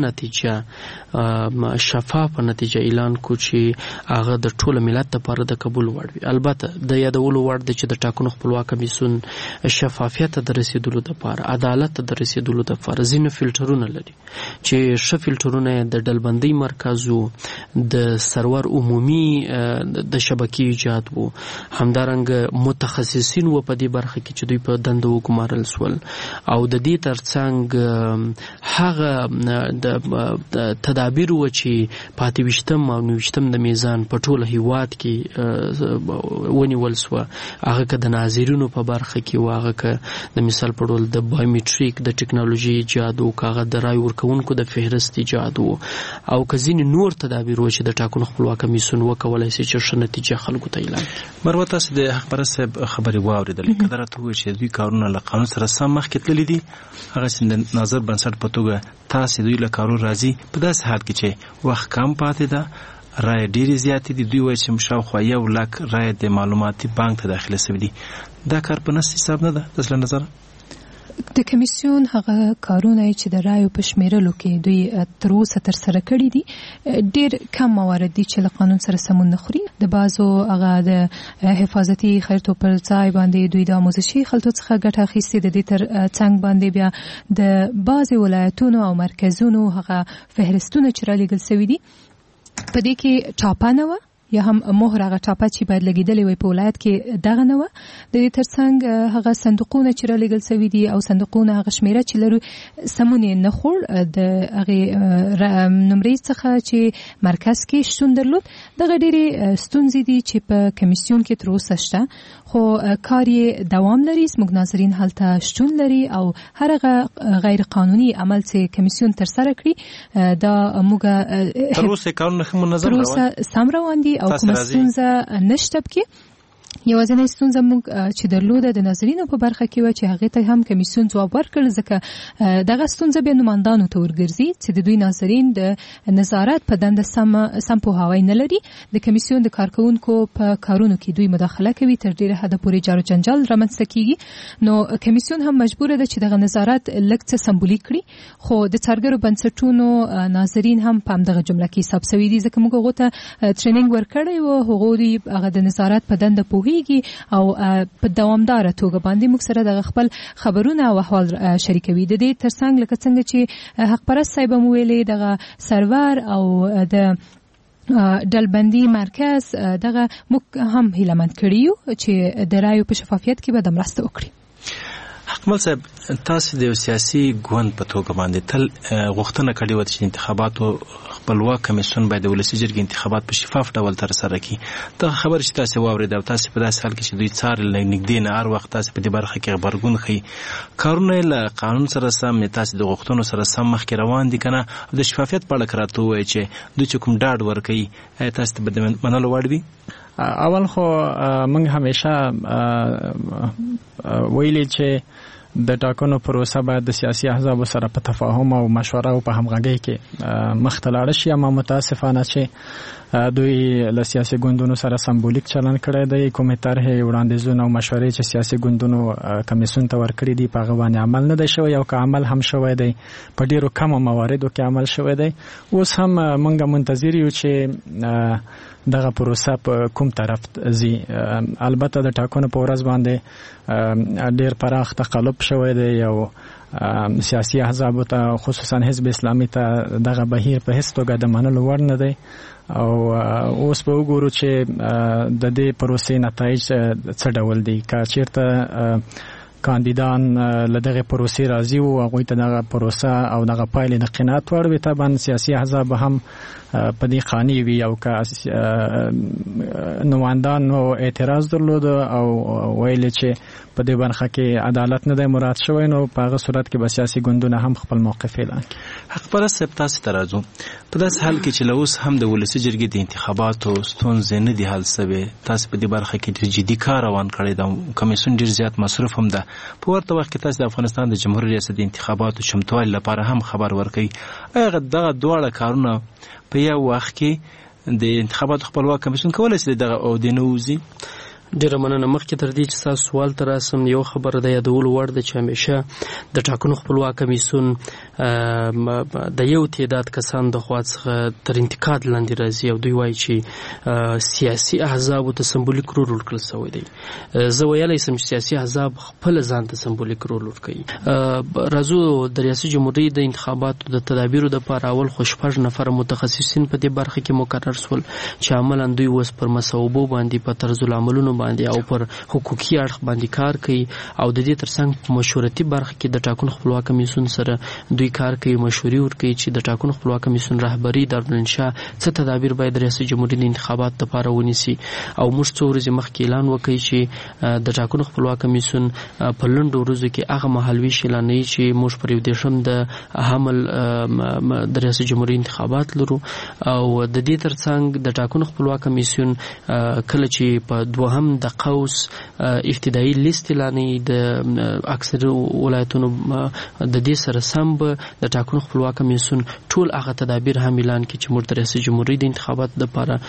نتیجه شفاف نتیجه اعلان کو چې هغه د ټول ملت لپاره د قبول وړ وي. البته د یادولو وړ دی چې د ټاکنو خپلواک کمیسیون شفافیت ته رسیدلو لپاره عدالت ته رسیدلو لپاره ځینې فلټرونه لري چې ش فلټرونه د ډلبندۍ مرکزو د سرور عمومي د شبکې ایجاد وو همدارنګ متخصصین و په دې برخه کې چې دوی په دندو وګمارل سول او د دې ترڅنګ هغه د تدابیر و چې پاتې وشتم او نوشتم د میزان په ټول هیواد کې ونیول سو هغه که د ناظرینو په برخه کې واغه که د مثال په ډول د بایومټریک د ټکنالوژي ایجاد او کاغه د رای ورکونکو د فهرست ایجاد او کزین نور تدابیر و چې د ټاکنو خپلواک کمیسیون وکولای شي چې ښه نتیجه خلکو ته اعلان کړي. مروه تاسو د خبره صاحب خبري واوریدلې کله ته وایي چې دوی کارونه له قانون سره سم مخکې تللي دي هغه چې نظر بنسټ په توګه تاسو دوی له کارو راځي په داسې حال کې چې وخت کم پاتې ده رای ډېری زیاتې دي دوی وایي چې شاوخوا 1 لک رای د معلوماتي بانک ته داخله شوي دي. دا کار په نس حساب نه ده د نظر د کمیسیون هغه کارونه چې د رایو په شمیرلو کې دوی تر اوسه تر سره کړي دي ډېر کم موارد دي چې له قانون سره سمون نه خوري. د بعضو هغه د حفاظتي خیرتو پر ځای باندې دوی د آموزشي خلطو څخه ګټه اخیستې د دې تر څنګ باندې بیا د بعضې ولایتونو او مرکزونو هغه فهرستونه چې رالیږل سوي دي په دې کې ټاپه نه وه یا هم مهر هغه ټاپه چې باید لګېدلې وي په ولایت کې دغه نه وه. د دې ترڅنګ هغه صندوقونه چې رالیږل سوي دي او صندوقونه هغه شمیره چې لرو سمون یې نه خوړ د هغې نمرې څخه چې مرکز کې شتون درلود. دغه ډېرې ستونزې دي چې په کمیسیون کې تر اوسه شته خو کار یې دوام لري. زموږ ناظرین هلته شتون لري او هر هغه غیر قانوني عمل چې کمیسیون ترسره کړي دا موږ تر اوسه کارونه ښه منظم روان سم روان دي او کومه ستونزه نشته پکې. یوازینۍ ستونزه موږ چې درلوده د ناظرینو په برخه کې و چې هغې ته هم کمیسیون ځواب ورکړ ځکه دغه ستونزه بیا نمایندانو ته ورګرځي چې د دوی ناظرین د نظارت په دنده سم پوهاوی نه لري. د کمیسیون د کارکوونکو په کارونو کې دوی مداخله کوي تر ډېره حده پورې جار و جنجال رامنځته کیږي نو کمیسیون هم مجبوره ده چې دغه نظارت لږ څه سمبولیک کړي خو د څارګرو بنسټونو ناظرین هم په همدغه جمله کې حساب سوي دي ځکه موږ هغو ته ټریننګ ورکړی و هغوی هغه د نظارت په دنده پوهیږي او په دوامداره توګه باندې موږ سره د خپل خبرونه او احوال شریکوي. د دې ترڅنګ لکه څنګه چې حق پرست صاحب مو ویلي دغه سرور او د ډلبندي مرکز دغه موږ هم هیلمند کړیو چې د رایو په شفافیت کې به د مرسته وکړي. حکمل صاحب تاسو د سیاسي ګوند په توګه باندې تل غوښتنه کړې و چې انتخاباتو خپلواک کمیسیون باید د ولسي جرګې انتخابات په شفاف ډول ترسره کړي. دا خبر چې تاسو واورید او تاسو په داسې حال کې چې دوی څارل نږدې نه هر وخت تاسو په دې برخه کې خبرګون ښیي کارونه له قانون سره سم تاسو د غوښتنو سره سم مخکې روان دي کنه د شفافیت په اړه کراته وایي چې دوی کوم ډاډ ورکوي تاسو ته به منلو وړ وي. اول خو موږ همیشه ویلي چې د ټاکنو پروسه باید د سیاسي احزابو سره په تفاهم او مشوره او په همغږۍ کې مخ ته لاړه شي. اما متاسفانه چې دوی له سیاسي ګوندونو سره سمبولیک چلن کړی دی. کومې طرحې وړاندیزونه او مشورې چې سیاسي ګوندونو کمیسیون ته ورکړي دي په هغه باندې عمل نه دی شوی، او که عمل هم شوی دی په ډیرو کمو مواردو کې عمل شوی دی. اوس هم موږ منتظر یو چې دغه پروسه په کوم طرف ځي. البته د ټاکنو په ورځ باندې ډیر پراخ تقلب شوی دی او سیاسي احزاب ته خصوصا حزب اسلامي ته دغه بهیر په هیڅ توګه د منلو وړ نه دی، او اوس به وګورو چې د دې پروسې نتایج څه ډول دي. که چیرته کاندیدان له دغه پروسې راضي وو، هغوی ته دغه پروسه او دغه پایلې د قناعت وړ وي، طبعا سیاسي احزاب هم په دې قانع وي. او که نمایندانو اعتراض درلود او ویل چې په دې برخه کې عدالت نه دی مراعات شوی، نو په هغه صورت کې به سیاسي ګوندونه هم خپل موقف اعلان کړي. حق پرست صاحب، تاسو ته راځو. په داسې حال کې چې له اوس هم د ولسي جرګې د انتخاباتو ستونزې نه دي حل سوې، تاسو په دې برخه کې ډېر جدي کار روان کړی دی، کمیسیون ډېر زیات مصروف هم ده. په ورته وخت کې تاسو د افغانستان د جمهوریت ریاست د انتخاباتو چمتووالي لپاره هم خبر ورکوي. آیا دغه دواړه کارونه په یو وخت کې د انتخاباتو خپلواک کمیسیون کولی شي دغه عهدې نه ووځي؟ ډیره مننه. مخکې تر دې چې تاسو سوال ته راسم، یو خبره د یادولو وړ ده چې همیشه د ټاکنو خپلواک کمیسیون د یو تعداد کسانو د خوا څخه تر انتقاد لاندې راځي، او دوی وایي چې سیاسي احزابو ته سمبولیک رول ورکړل شوی دی. زه ویلی سم چې سیاسي احزاب خپله ځان ته سمبولیک رول ورکوي. راځو د ریاست جمهوریت د انتخاباتو د تدابیرو دپاره اول خو 6 نفره متخصصین په دې برخه کې مقرر شول چې عملاً دوی اوس پر مصوبو باندې په طرز العملونو باندې او پر حقوقي اړخ باندې کار کوي، او د دې ترڅنګ په مشورتي برخه کې د ټاکنو خپلواک کمیسیون سره دوی کار کوي، مشورې ورکوي چې د ټاکنو خپلواک کمیسیون رهبري دارالانشا څه تدابیر باید ریاست جمهوریت د انتخاباتو لپاره ونیسي. او موږ څو ورځې مخکې اعلان وکړي چې د ټاکنو خپلواک کمیسیون په لنډو ورځو کې هغه مهالویش اعلانوي چې موږ پر 11 د حمل د ریاست جمهوریت انتخابات لرو، او د دې ترڅنګ د ټاکنو خپلواک کمیسیون کله چې په دوهم د قوس ابتدایي لیست اعلانوي د اکثر ولایتونو د دې سره سم به د ټاکنو خپلواک کمیسیون ټول هغه تدابیر هم اعلان کړي چې موږ د ریاست جمهوریت د انتخاباتو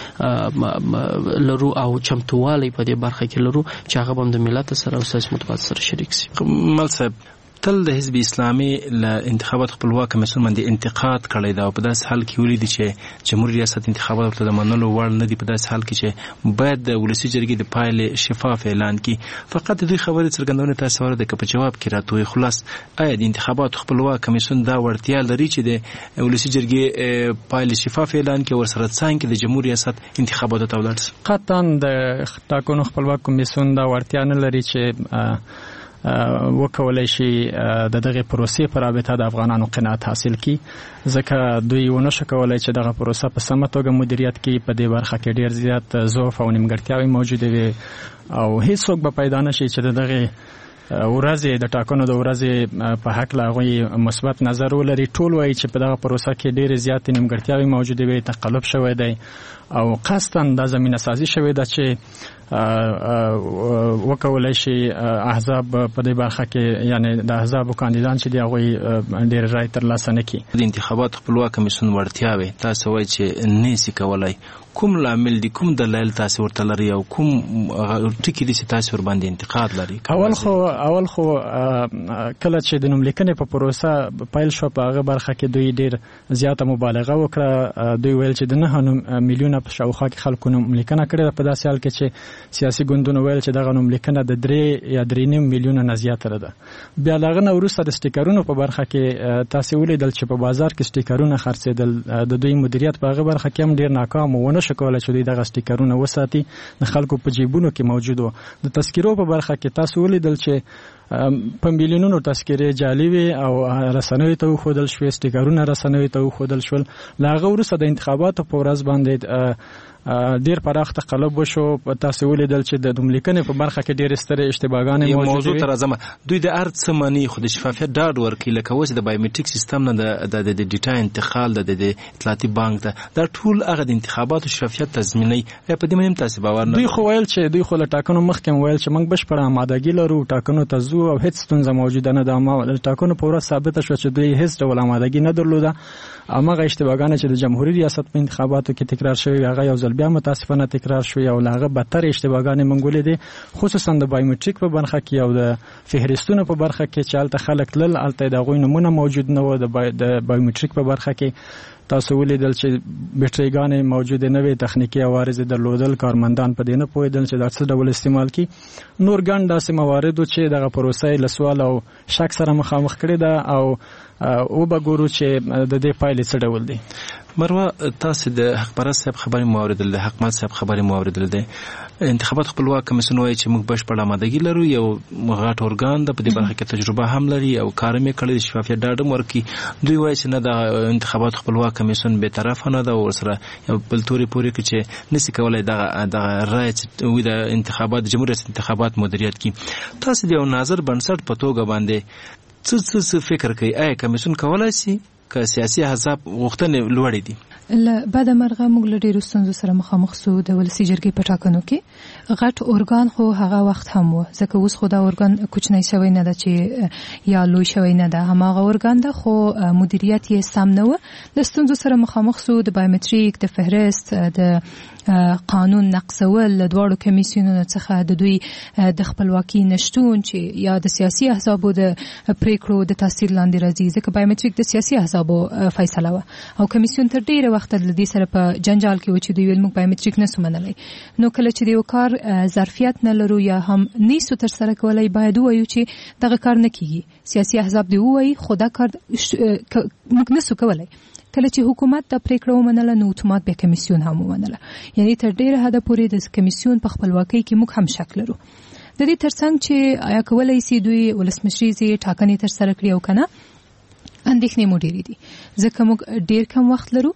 لپاره لرو او چمتووالی په دې برخه کې لرو چې هغه به د ملت سره او سیاسي مطبوعات سره شریک شي. مل صاحب، تل د حزب اسلامي له انتخابات خپلواک کمیسیون باندې انتقاد کړی دا، او په داسې حال کې ولیدي چې جمهوریت ریاست انتخابات ورته د منلو وړ نه دي. په داسې حال کې چې باید د ولسي جرګې د پایلې شفاف اعلان کړي. فقط دوی خبرې څرګندونه تاسو ورته که په جواب کې راته وایي، خلاص آیا د انتخاباتو خپلواک کمیسیون دا وړتیا لري چې د ولسي جرګې پایلې شفاف اعلان کړي، ورسره څنګه د جمهوریت ریاست انتخاباتو ته ولاړ شي؟ قطعا د ټاکنو خپلواک کمیسیون دا وړتیا نه لري چې وکولای شي د دغه پروسې پر رابطه د افغانانو قناعت حاصل کړي، ځکه دوی ونه شو کولای چې دغه پروسه په سمه توګه مدیریت کړي. په دې برخه کې ډیر زیات ضعف او نیمګړتیاوې موجودې وي، او هیڅوک به پیدا نشي چې دغه ورځې د ټاکنو د ورځې په حق لا غوي مثبت نظر ولري. ټول وایي چې په دغه پروسه کې ډیر زیات نیمګړتیاوې موجودې وي، تقلب شوی دی، او قصداً د زمینه سازي شوی ده چې وکولای شي احزاب په دې برخه کې، یعنی د احزاب کاندیدان چې دی هغوی ډیر رای ترلاسه نه کړي. د انتخابات خپلواک کمیسیون وړتیاوې تاسو وایي چې نشي کولای، کوم لامل دي، کوم دلایل تاسو ورته لري، او کوم ټکي دي چې تاسو ور باندې انتقاد لري؟ اول خو کله چې د نوملیکنې په پروسه پیل شو، په هغه برخه کې دوی ډیر زیاته مبالغه وکړه. دوی ویل چې د 9 میلیونه په شاوخوا کې خلکو نوملیکنه کړې. په داسې حال کې چې سیاسي ګوندونو ویل چې دغه نوملیکنه د 3 یا 3.5 میلیونه نه زیاته ده. بیا دغه نه وروسته د سټیکرونو په برخه کې تاسو ولیدل چې په بازار کې سټیکرونه خرڅېدل. د دوی مدیریت په هغه برخه کې هم ډیر ناکام و، شکوله چې دغه سټیکرونه وساتي د خلکو په جیبونو کې موجود وو. د تذکیرو په برخه کې تاسو ولیدل چې په میلیونونو تذکیرې جعلي وي او رسنیو ته وښودل شوې، سټیکرونه رسنیو ته وښودل شول. له هغه وروسته د انتخاباتو په ورځ باندې ډیر پراخ تقلب وشو. تاسو ولیدل چې د نوملیکنې په برخه کې ډېرې سترې اشتباهګانې موجودې موضوع ته راځم. دوی د ارت څه معنی خو د شفافیت ډاډ ورکوي، لکه اوس د بایومټریک سیستم نه د ډیټا انتقال د اطلاعاتي بانک ته دا ټول هغه د انتخاباتو شفافیت تضمینوي. په دې باندې تاسو باور نه؟ دوی خو ویل چې له ټاکنو مخکې ویل چې موږ بشپړه آمادګي لرو، ټاکنو ته ځو او هیڅ ستونزه موجوده نه ده. ما د ټاکنو په ورځ ثابته شوه چې دوی هیڅ ډول آمادګي نه درلوده. هغه اشتباهګانې چې د جمهوریت ریاست په انتخاباتو کې تکرار شوی هغه یو ځل بیا متاسفانه تکرار شوی، او هغه بدتر اشتباهګانې موږ ولیدې، خصوصا د بایومټریک په برخه کې او د فهرستونو په برخه کې چې هلته خلک تلل، هلته د هغوی نومونه موجود نه و. د بایومټریک په برخه کې تاسو ولیدل چې بیټریګانې موجودې نه وې، تخنیکي عوارض درلودل، کارمندان په دې نه پوهېدل چې دا څه ډول استعمال کی. نور ګڼ داسې موارد چې دغه پروسه یې له سوال او شک سره مخامخ کړې ده، او به ګورو چې د دې پایلې څه ډول دي. مروه، تاسو د حق پرست صاحب خبرې مو اورېدل، د حق مات صاحب خبرې مو اورېدل دي. انتخابات خپلواک کمیسیون وایي چې موږ بشپړه آمادګي لرو، یو غټ ارګان د په دې برخه کې تجربه هم لري او کار یې کړی، شفافیت ډاډ هم ورکوي. دوی وایي چې نه، د انتخابات خپلواک کمیسیون بې طرفه نه ده او ورسره یو بل تورې پورې کوي چې نسي کولی دغه رایه چې وي د انتخابات د جمهوریت انتخابات مدیریت کړي. تاسو د یو ناظر بنسټ په توګه باندې څه فکر کوي؟ آیا کمیسیون کولی شي که سیاسي احزاب غوښتنې لوړې دي؟ له بعد مرغه موږ له ډېرو ستونزو سره مخامخ سو. د ولسي جرګې په ټاکنو کې غټ ارګان خو هغه وخت هم و، ځکه اوس خو دا ارګان کوچنی شوی نه ده چې یا لوی شوی نه ده، هماغه ارګان ده، خو مدیریت یې سم نه و. د ستونزو سره مخامخ سو. د بایومټریک، د فهرست، د قانون نقضول، له دواړو کمیسیونونو څخه د دوی د خپلواکي نشتون چې یا د سیاسي احزابو د پریکړو د تاثیر لاندې راځي، ځکه بایومټریک د سیاسي احزابو فیصله و او کمیسیون تر ډیره وخت د دې سره په جنجال کې و چې دوی ویل موږ بایومټریک نسو منلی. نو کله چې د یو کار ظرفیت نه لرو یا هم نیسو تر سره کولی، باید ووایو چې دغه کار نه کیږي. سیاسي احزاب دی ووایي خو دا کار موږ نسو کولی. کله چې حکومت د پریکړه ومنله نو اتومات به کمیسیون هم ومنله. یعنی تر ډیره حده پورې د کمیسیون په خپلواکۍ کې موږ هم شک لرو. د دې ترڅنګ چې آیا کولی سي دوی ولسمشریزې ټاکنې تر سره کړي او کنه، اندېښنې مو ډېرې دي ځکه موږ ډېر کم وخت لرو.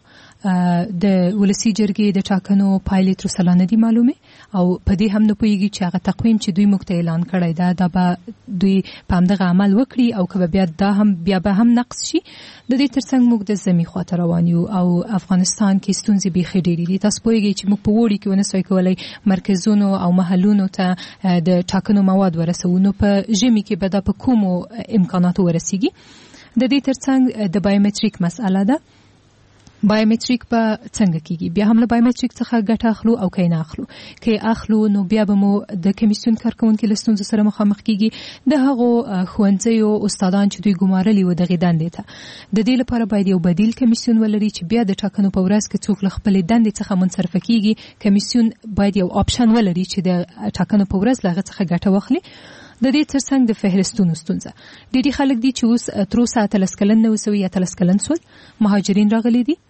د ولسي جرګې د ټاکنو پایلې تر اوسه نه دي معلومې او په دې هم نه پوهېږي چې هغه تقویم چې دوی موږ ته اعلان کړی ده دا به دوی په همدغه عمل وکړي او که بیا به هم نقص شي. د دې ترڅنګ موږ د زمي خواته روان یو او افغانستان کې ستونزې بیخي ډېرې دي. تاسو پوهېږئ چې موږ په وړي کې ونسوی کولی مرکزونو او محلونو ته د ټاکنو مواد ورسوو، نو په ژمي کې به دا په کومو امکاناتو ورسیږي. د دې ترڅنګ د بایومټریک مسئله ده. بایومټریک به څنګه کیږي؟ بیا هم له بایومټریک څخه ګټه اخلو او که نه اخلو. که اخلو نو بیا به مو د کمیسیون کارکونکي له ستونزو سره مخامخ کیږي. د هغو ښوونځیو استادان چې دوی ګمارلي و دغې دندې ته، د دې لپاره باید یو بدیل کمیسیون ولري چې بیا د ټاکنو په ورځ کې څوک له خپلې دندې څخه منصرفه کیږي، کمیسیون باید یو آپشن ولري چې د ټاکنو په ورځ له هغه څخه ګټه واخلي. د دې ترڅنګ د فهرستونو ستونزه ډېری خلک دي چې اوس تر اوسه 13 کلن نه وسوي یا 13 کلن سول مهاجرین راغلي دي.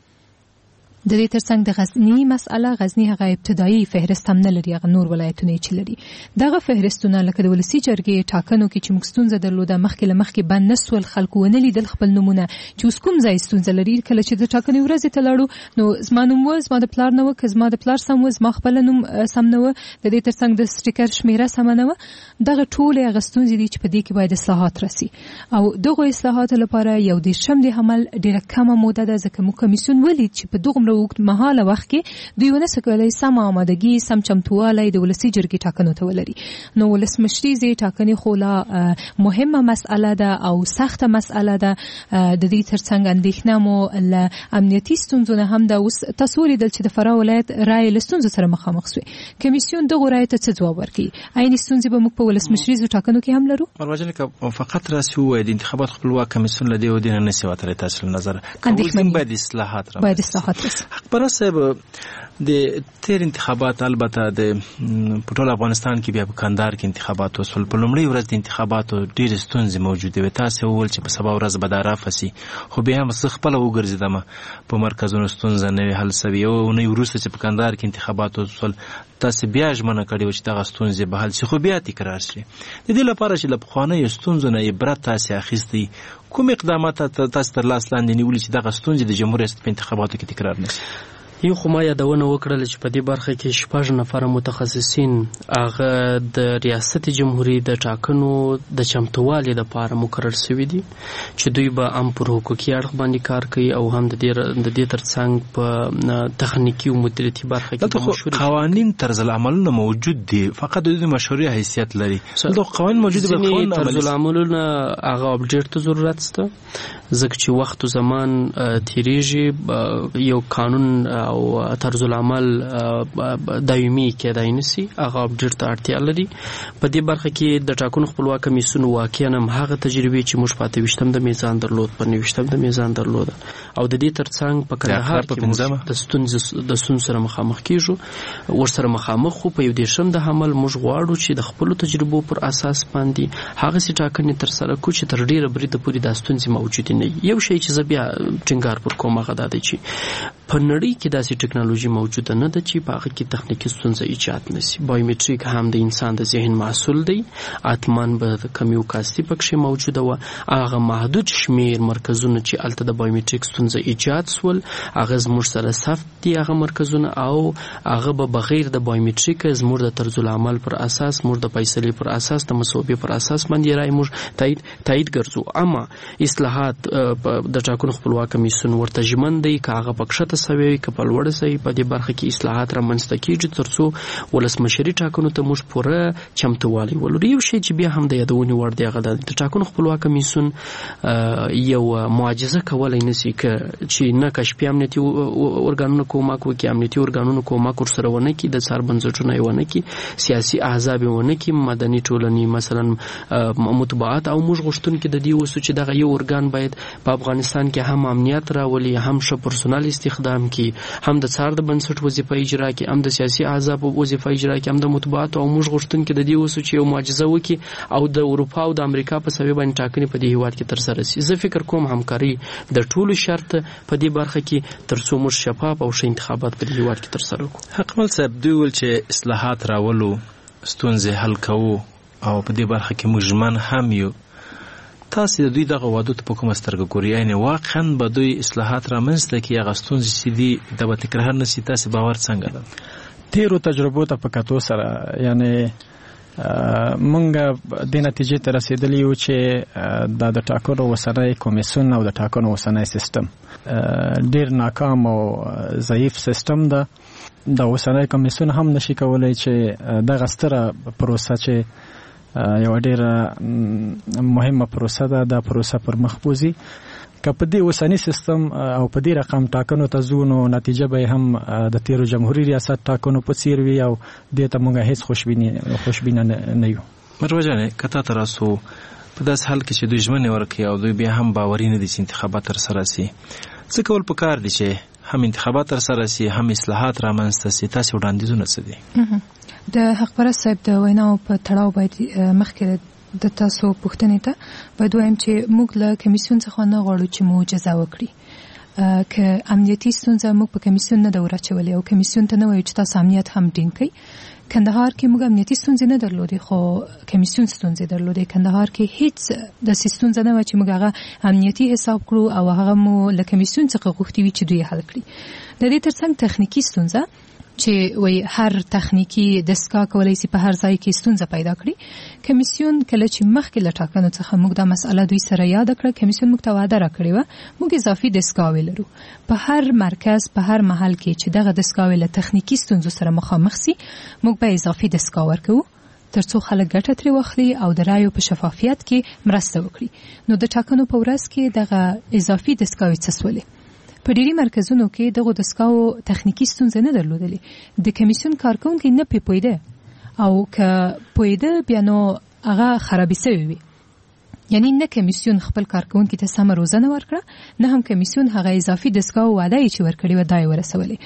د دې ترڅنګ د غزنی مسأله، غزنی هغه ابتدایي فهرست هم نه لري، هغه نور ولایتونه چې لري. دغه فهرستونه لکه د ولسي جرګې ټاکنو کې چې موږ ستونزه درلوده مخکې بند نه سول، خلکو ونه لیدل خپل نومونه چې اوس کوم ځای ستونزه لري. کله چې د ټاکنې ورځې ته لاړو نو زما نوم و، زما د پلار نه و، که زما د پلار سم و، زما خپل نوم سم نه و، د دې ترڅنګ د سټیکر شمیره سم نه و. دغه ټولې هغه ستونزې دي چې په دې کې باید اصلاحات راسي او دغه اصلاحاتو لپاره یو د شم د عمل ډېره کمه موده ده، ځکه موږ کمیسیون ولید چې په دغه اوږد مهاله وخت کې دوی ونه سکولی سم آمادګي، سم چمتوالی د ولسي جرګې ټاکنو ته ولري. نو ولسمشریزې ټاکنې خو لا مهمه مسأله ده او سخته مسأله ده. د دې ترڅنګ اندېښنه مو له امنیتي ستونزو نه هم ده. اوس تاسو ولیدل چې د فراه ولایت رایې له ستونزو سره مخامخ سوې. کمیسیون دغه رایې ته څه ځواب ورکوي؟ عیني ستونزې به موږ په ولسمشریزو ټاکنو کې هم لرو. مروه که فقط راسي ووایي د انتخابات خپلواک کمیسیون له دې او دې نه نسي وتلی، تاسو له نظره باید اصلاحات راسي. حق صاحب، د تیر انتخابات البته د ټول افغانستان کې بیا په کندهار کې انتخابات وسول. په لومړۍ ورځ د انتخاباتو ډېرې ستونزې موجودې وې. تاسو وویل چې په سبا ورځ به دا رافسي، خو بیا هم زه خپله وګرځېدم په مرکزونو ستونزه نه وې حل سوې. یوه اونۍ وروسته چې په کندهار کې انتخابات وسول تاسو بیا ژمنه کړې وه چې دغه ستونزې به حل شي، خو بیا تکرار شي. د دې لپاره چې له پخوانیو ستونزو نه عبرت تاسو اخیستی، کوم اقدامات تاسو تر لاس لاندې نیولي چې دغه ستونزې د جمهوریت په انتخاباتو کې تکرار نه شي؟ یو خو ما یادونه وکړل چې په دې برخه کې 6 نفر متخصصین هغه د ریاست جمهوریت د ټاکنو د چمتووالي لپاره مقرر شوي دي چې دوی به هم پر حقوقي اړخ باندې کار کوي او هم د دې ترڅنګ په تخنیکی او مدیریتي برخه کې مشورې قوانین طرز العملونه موجود دي فقط د مشورې حیثیت لري دا قوانین موجود دي قوانین طرز العملونه هغه اپډیټ ته ضرورت شته ځکه چې وخت او زمان تیریږي یو قانون او طرز العمل دایمي کېدای نشي هغه اپډیټ ته اړتیا لري په دې برخه کې د ټاکنو خپلواک کمیسیون واقعا هم هغه تجربې چې موږ پاتې وشتم د میزان درلود په نوښتم د میزان درلود او د دې ترڅنګ په کندهار کې د ستونزې سره مخامخ کیږو ورسره مخامخ خو په یو دیشم د حمل موږ غواړو چې د خپل تجربو پر اساس باندې هغه سي ټاکنې تر سره کو چې تر ډیره بریده پوری د ستونزې موجود نه یو شی چې زبیا ټینګار پر کومه غدا دی چې په نړۍ کې داسې ټکنالوژي موجوده نه ده چې په هغه کې تخنیکی ستونزه ایجاد نشي بایومټریک هم د انسان د ذهن محصول دی اتمن به کمیو کاستی پکې موجوده و هغه محدود شمیر مرکزونه چې الته د بایومټریک ستونزه ایجاد سول هغه زموږ سره سخت دي هغه مرکزونه او هغه به بغیر د بایومټریک زموږ د طرز العمل پر اساس موږ د فیصلې پر اساس د مسوبې پر اساس باندې راي موږ تایید ګرځو اما اصلاحات د ټاکنو خپلواک کمیسیون ورته ژمن دی کاغه پکښته سوي کپل وړ سي په دې برخه کې اصلاحات را منځته کیږي ترڅو ولسمشري ټاکنو ته موږ پوره چمتووالی ولرو یو شی چې بیا هم د یادونې وړ دی هغه د ټاکنو خپلواک کمیسیون یو معجزه کولای نشي چې نه کشفي امنیتي ارګانونو کومک وکړي امنیتي ارګانونو کومک ورسره ونه کړي د څار بنسټونه ونه کړي سیاسي احزاب ونه کړي مدني ټولنې مثلا مطبوعات او موږ غوښتونکو د دې وسو چې دغه یو ارګان باید په افغانستان کې هم امنیت راولي هم ښه پرسونل استخدام کی هم د څار د بنسټ وظیفه اجرا کی هم د سیاسي احزاب وظیفه اجرا کی هم د مطبوعات او موږ غوښتونکو د دې وسو چې یو معجزه وکړي او د اروپا او د امریکا په سوي باندې ټاکنې په دې هیواد کې تر سره شي زه فکر کوم همکاري د ټولو شرط په دې برخه کې ترڅو موږ شفاف او ښه انتخابات په دې هیواد کې تر سره وکړو حکمل صاحب دوی ول چې اصلاحات راولو ستونزې حل کوو او په دې برخه کې موږ ژمن هم یو تاسو د دوی دغه وادو په کومه سترګه ګورئ یعنی واقعا به دوی اصلاحات رامنځته کړي هغه ستونزې چې دي د به تکرار نه شي تاسو باور څنګه ده تیرو تجربو ته په کتو سره یعنی مونږ د نتیجې ته رسیدلی یو چې د ټاکنو وسنۍ کمیسیون او د ټاکنو وسنۍ سیستم ډیر ناکام او ضعیف سیستم ده د وسنۍ کمیسیون هم نشي کولای چې دغه ستره پروسه چې یو ډیره مهمه پروسه ده د پروسه پر مخ بوزي که په دې وسنۍ سیستم او په دې رقم ټاکنو ته ځو نو نتیجه به هم د تیرو جمهوریت ریاست ټاکنو په څیر وي او دې ته موږ هیڅ خوشبینه نه یو مروه جانه کته تراسو په داس حال کې چې دوی ژمنه ورکړي او دوی بیا هم باوري نه دي چې انتخابات تر سره شي څه کول پکار دي چې هم انتخابات تر سره شي هم اصلاحات رامنځته شي تاسو وړاندیزونه څه دي د حق پرست صاحب د ویناو په تړاو باید مخکې د تاسو پوښتنې ته باید وایم چې موږ له کمیسیون څخه نه غواړو چې معجزه وکړي که امنیتي ستونزه موږ په کمیسیون نه ده ورچولې او کمیسیون ته نه وایو چې تاسو امنیت هم ټینګ کړئ کندهار کې موږ امنیتي ستونزې نه درلودې خو کمیسیون ستونزې درلودې کندهار کې هیڅ د ستونزه نه و چې موږ هغه امنیتي حساب کړو او هغه مو له کمیسیون څخه غوښتي وي چې دوی حل کړي د دې ترڅنګ تخنیکی ستونزه چې وای هر تخنیکی دستګاه کولای شي په هر ځای کې ستونزه پیدا کړي کمیسیون کله چې مخکې له ټاکنو څخه موږ دا مسله دوی سره یاد کړه کمیسیون موږ ته وعده راکړې و موږ اضافي دستګاه لرو په هر مرکز په هر محل کې چې دغه دستګاه له تخنیکی ستونزو سره مخامخ سي موږ به اضافي دستګاه ورکوو ترڅو خلک ګټه ترې واخلي او د رایو په شفافیت کې مرسته وکړي نو د ټاکنو په ورځ کې دغه اضافي دستګاه څه سولې په ډیری مرکزونو کې دغه دستګاو تخنیکی ستونزې نه درلودلې د کمیسیون کارکونکو نه پیپویده او که پویده بیا نو هغه خرابې شوی وي یعنی نه کمیسیون خپل کارکونکو ته سم روزنه ورکړه نه هم کمیسیون هغه اضافي دستګاو وعده چې ورکړي و دای ورسولې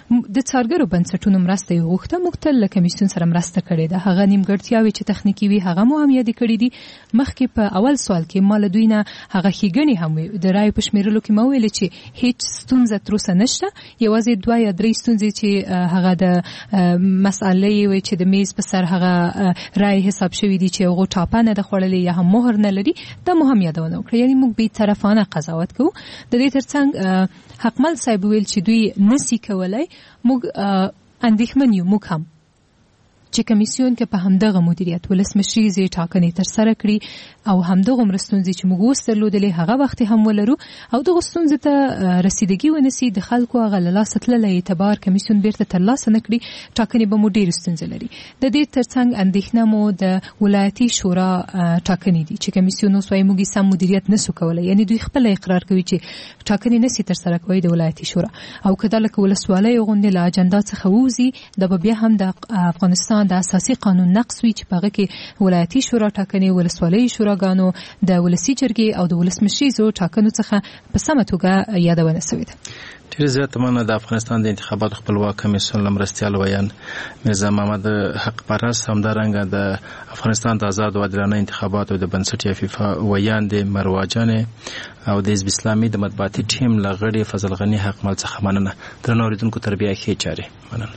د څارګرو بنسټونو مرسته یې غوښته. موږ تل له کمیسیون سره مرسته کړې ده. هغه نیمګړتیاوې چې تخنیکي وي هغه مو هم یادې کړې دي. مخکې په اول سوال کې ما له دوی نه هغه ښېګڼې هم وي. د رایو په شمیرلو کې ما ویل چې هیڅ ستونزه تر اوسه نشته. یوازې 2 یا 3 ستونزې چې هغه د مسالې وي چې د میز په سر هغه رای حساب شوی دي چې هغه ټاپنه د خوړلې یا هم مهر نه لري، دا مو هم یادونه وکړه. یعنی موږ به طرفانه قضاوت کوو. د دې ترڅنګ حقمل صاحب ویل چې دوی نسی کولای. موږ اندېښمن یو موږ هم چې کمیسیون کې په همدغه مدیریت ولسمشري زی ټاکنې تر سره کړي او همدغه مرستونځي چې موږ اوس درلودلې هغه وخت هم ولرو او دغه ستونزې ته رسیدګي ونسی. د خلکو هغه له لاسه تللی اعتبار کمیسیون بیرته ترلاسه نه کړي، ټاکنې به مو ډېرې ستونزې لري. د دې ترڅنګ اندېښنه مو د ولایتي شورا ټاکنې دي چې کمیسیون اوس وایي موږ سم مدیریت نسو کولی. یعنی دوی خپل اقرار کوي چې ټاکنې نسی تر سره کوي د ولایتي شورا او کذالک ولسوالۍ غونډې له اجنډا څخه ووځي. د بیا هم د افغانستان د اساسي قانون نقض وي چې پغه کې ولایتي شورا ټاکنې، ولسوالۍ شوراګانو، د ولسی جرګې او د ولسمشري زو ټاکنو څخه په سمه توګه یادونه شوې ده. ډېر زیات مننه. د افغانستان د انتخاباتو خپلواک کمیسیون لمرستیال ویان مرزا محمد حق پرست، همدارنګه د افغانستان د آزاد او عادلانه انتخاباتو د بنسټ فیفا ویان د مرواجان او د حزب اسلامي د مطبوعاتي ټیم لغړي فضل غنی حق مل څخه مننه. درنو اوریدونکو تربیه کې چاره مننه.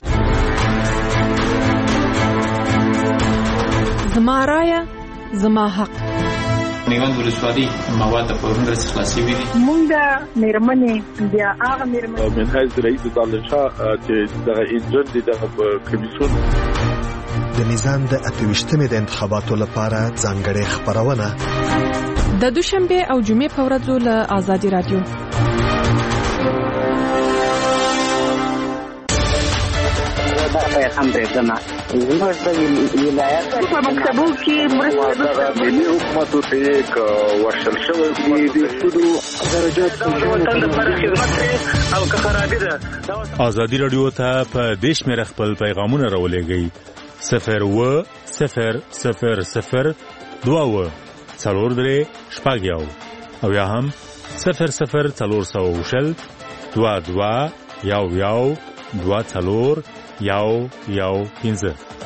زما رایه زما حق. میوند ولسوالۍ مواد په ورنګ سره خلاصي وي. مونږ مېرمنې بیا هغه مېرمنې من حیث رئیس دالشاه چې دغه انجن دي دغه کمیسیون د میزان د 28مې د انتخاباتو لپاره ځانګړې خبرونه د دوشنبه او جمعې په ورځو له آزادي رادیو. هم درځنه زموږ د ولایت په مکتبو کې مرسته ملي حکومت ته یک ورشل شوی دی د سودو درجات وطن لپاره خدمت او خرابې ده. آزادي رادیو ته په دیش مې خپل پیغامونه راولېږئ 01000 2 څلور درې شپږ یو او یا هم 00400 22 یو 2 څلور یو 15.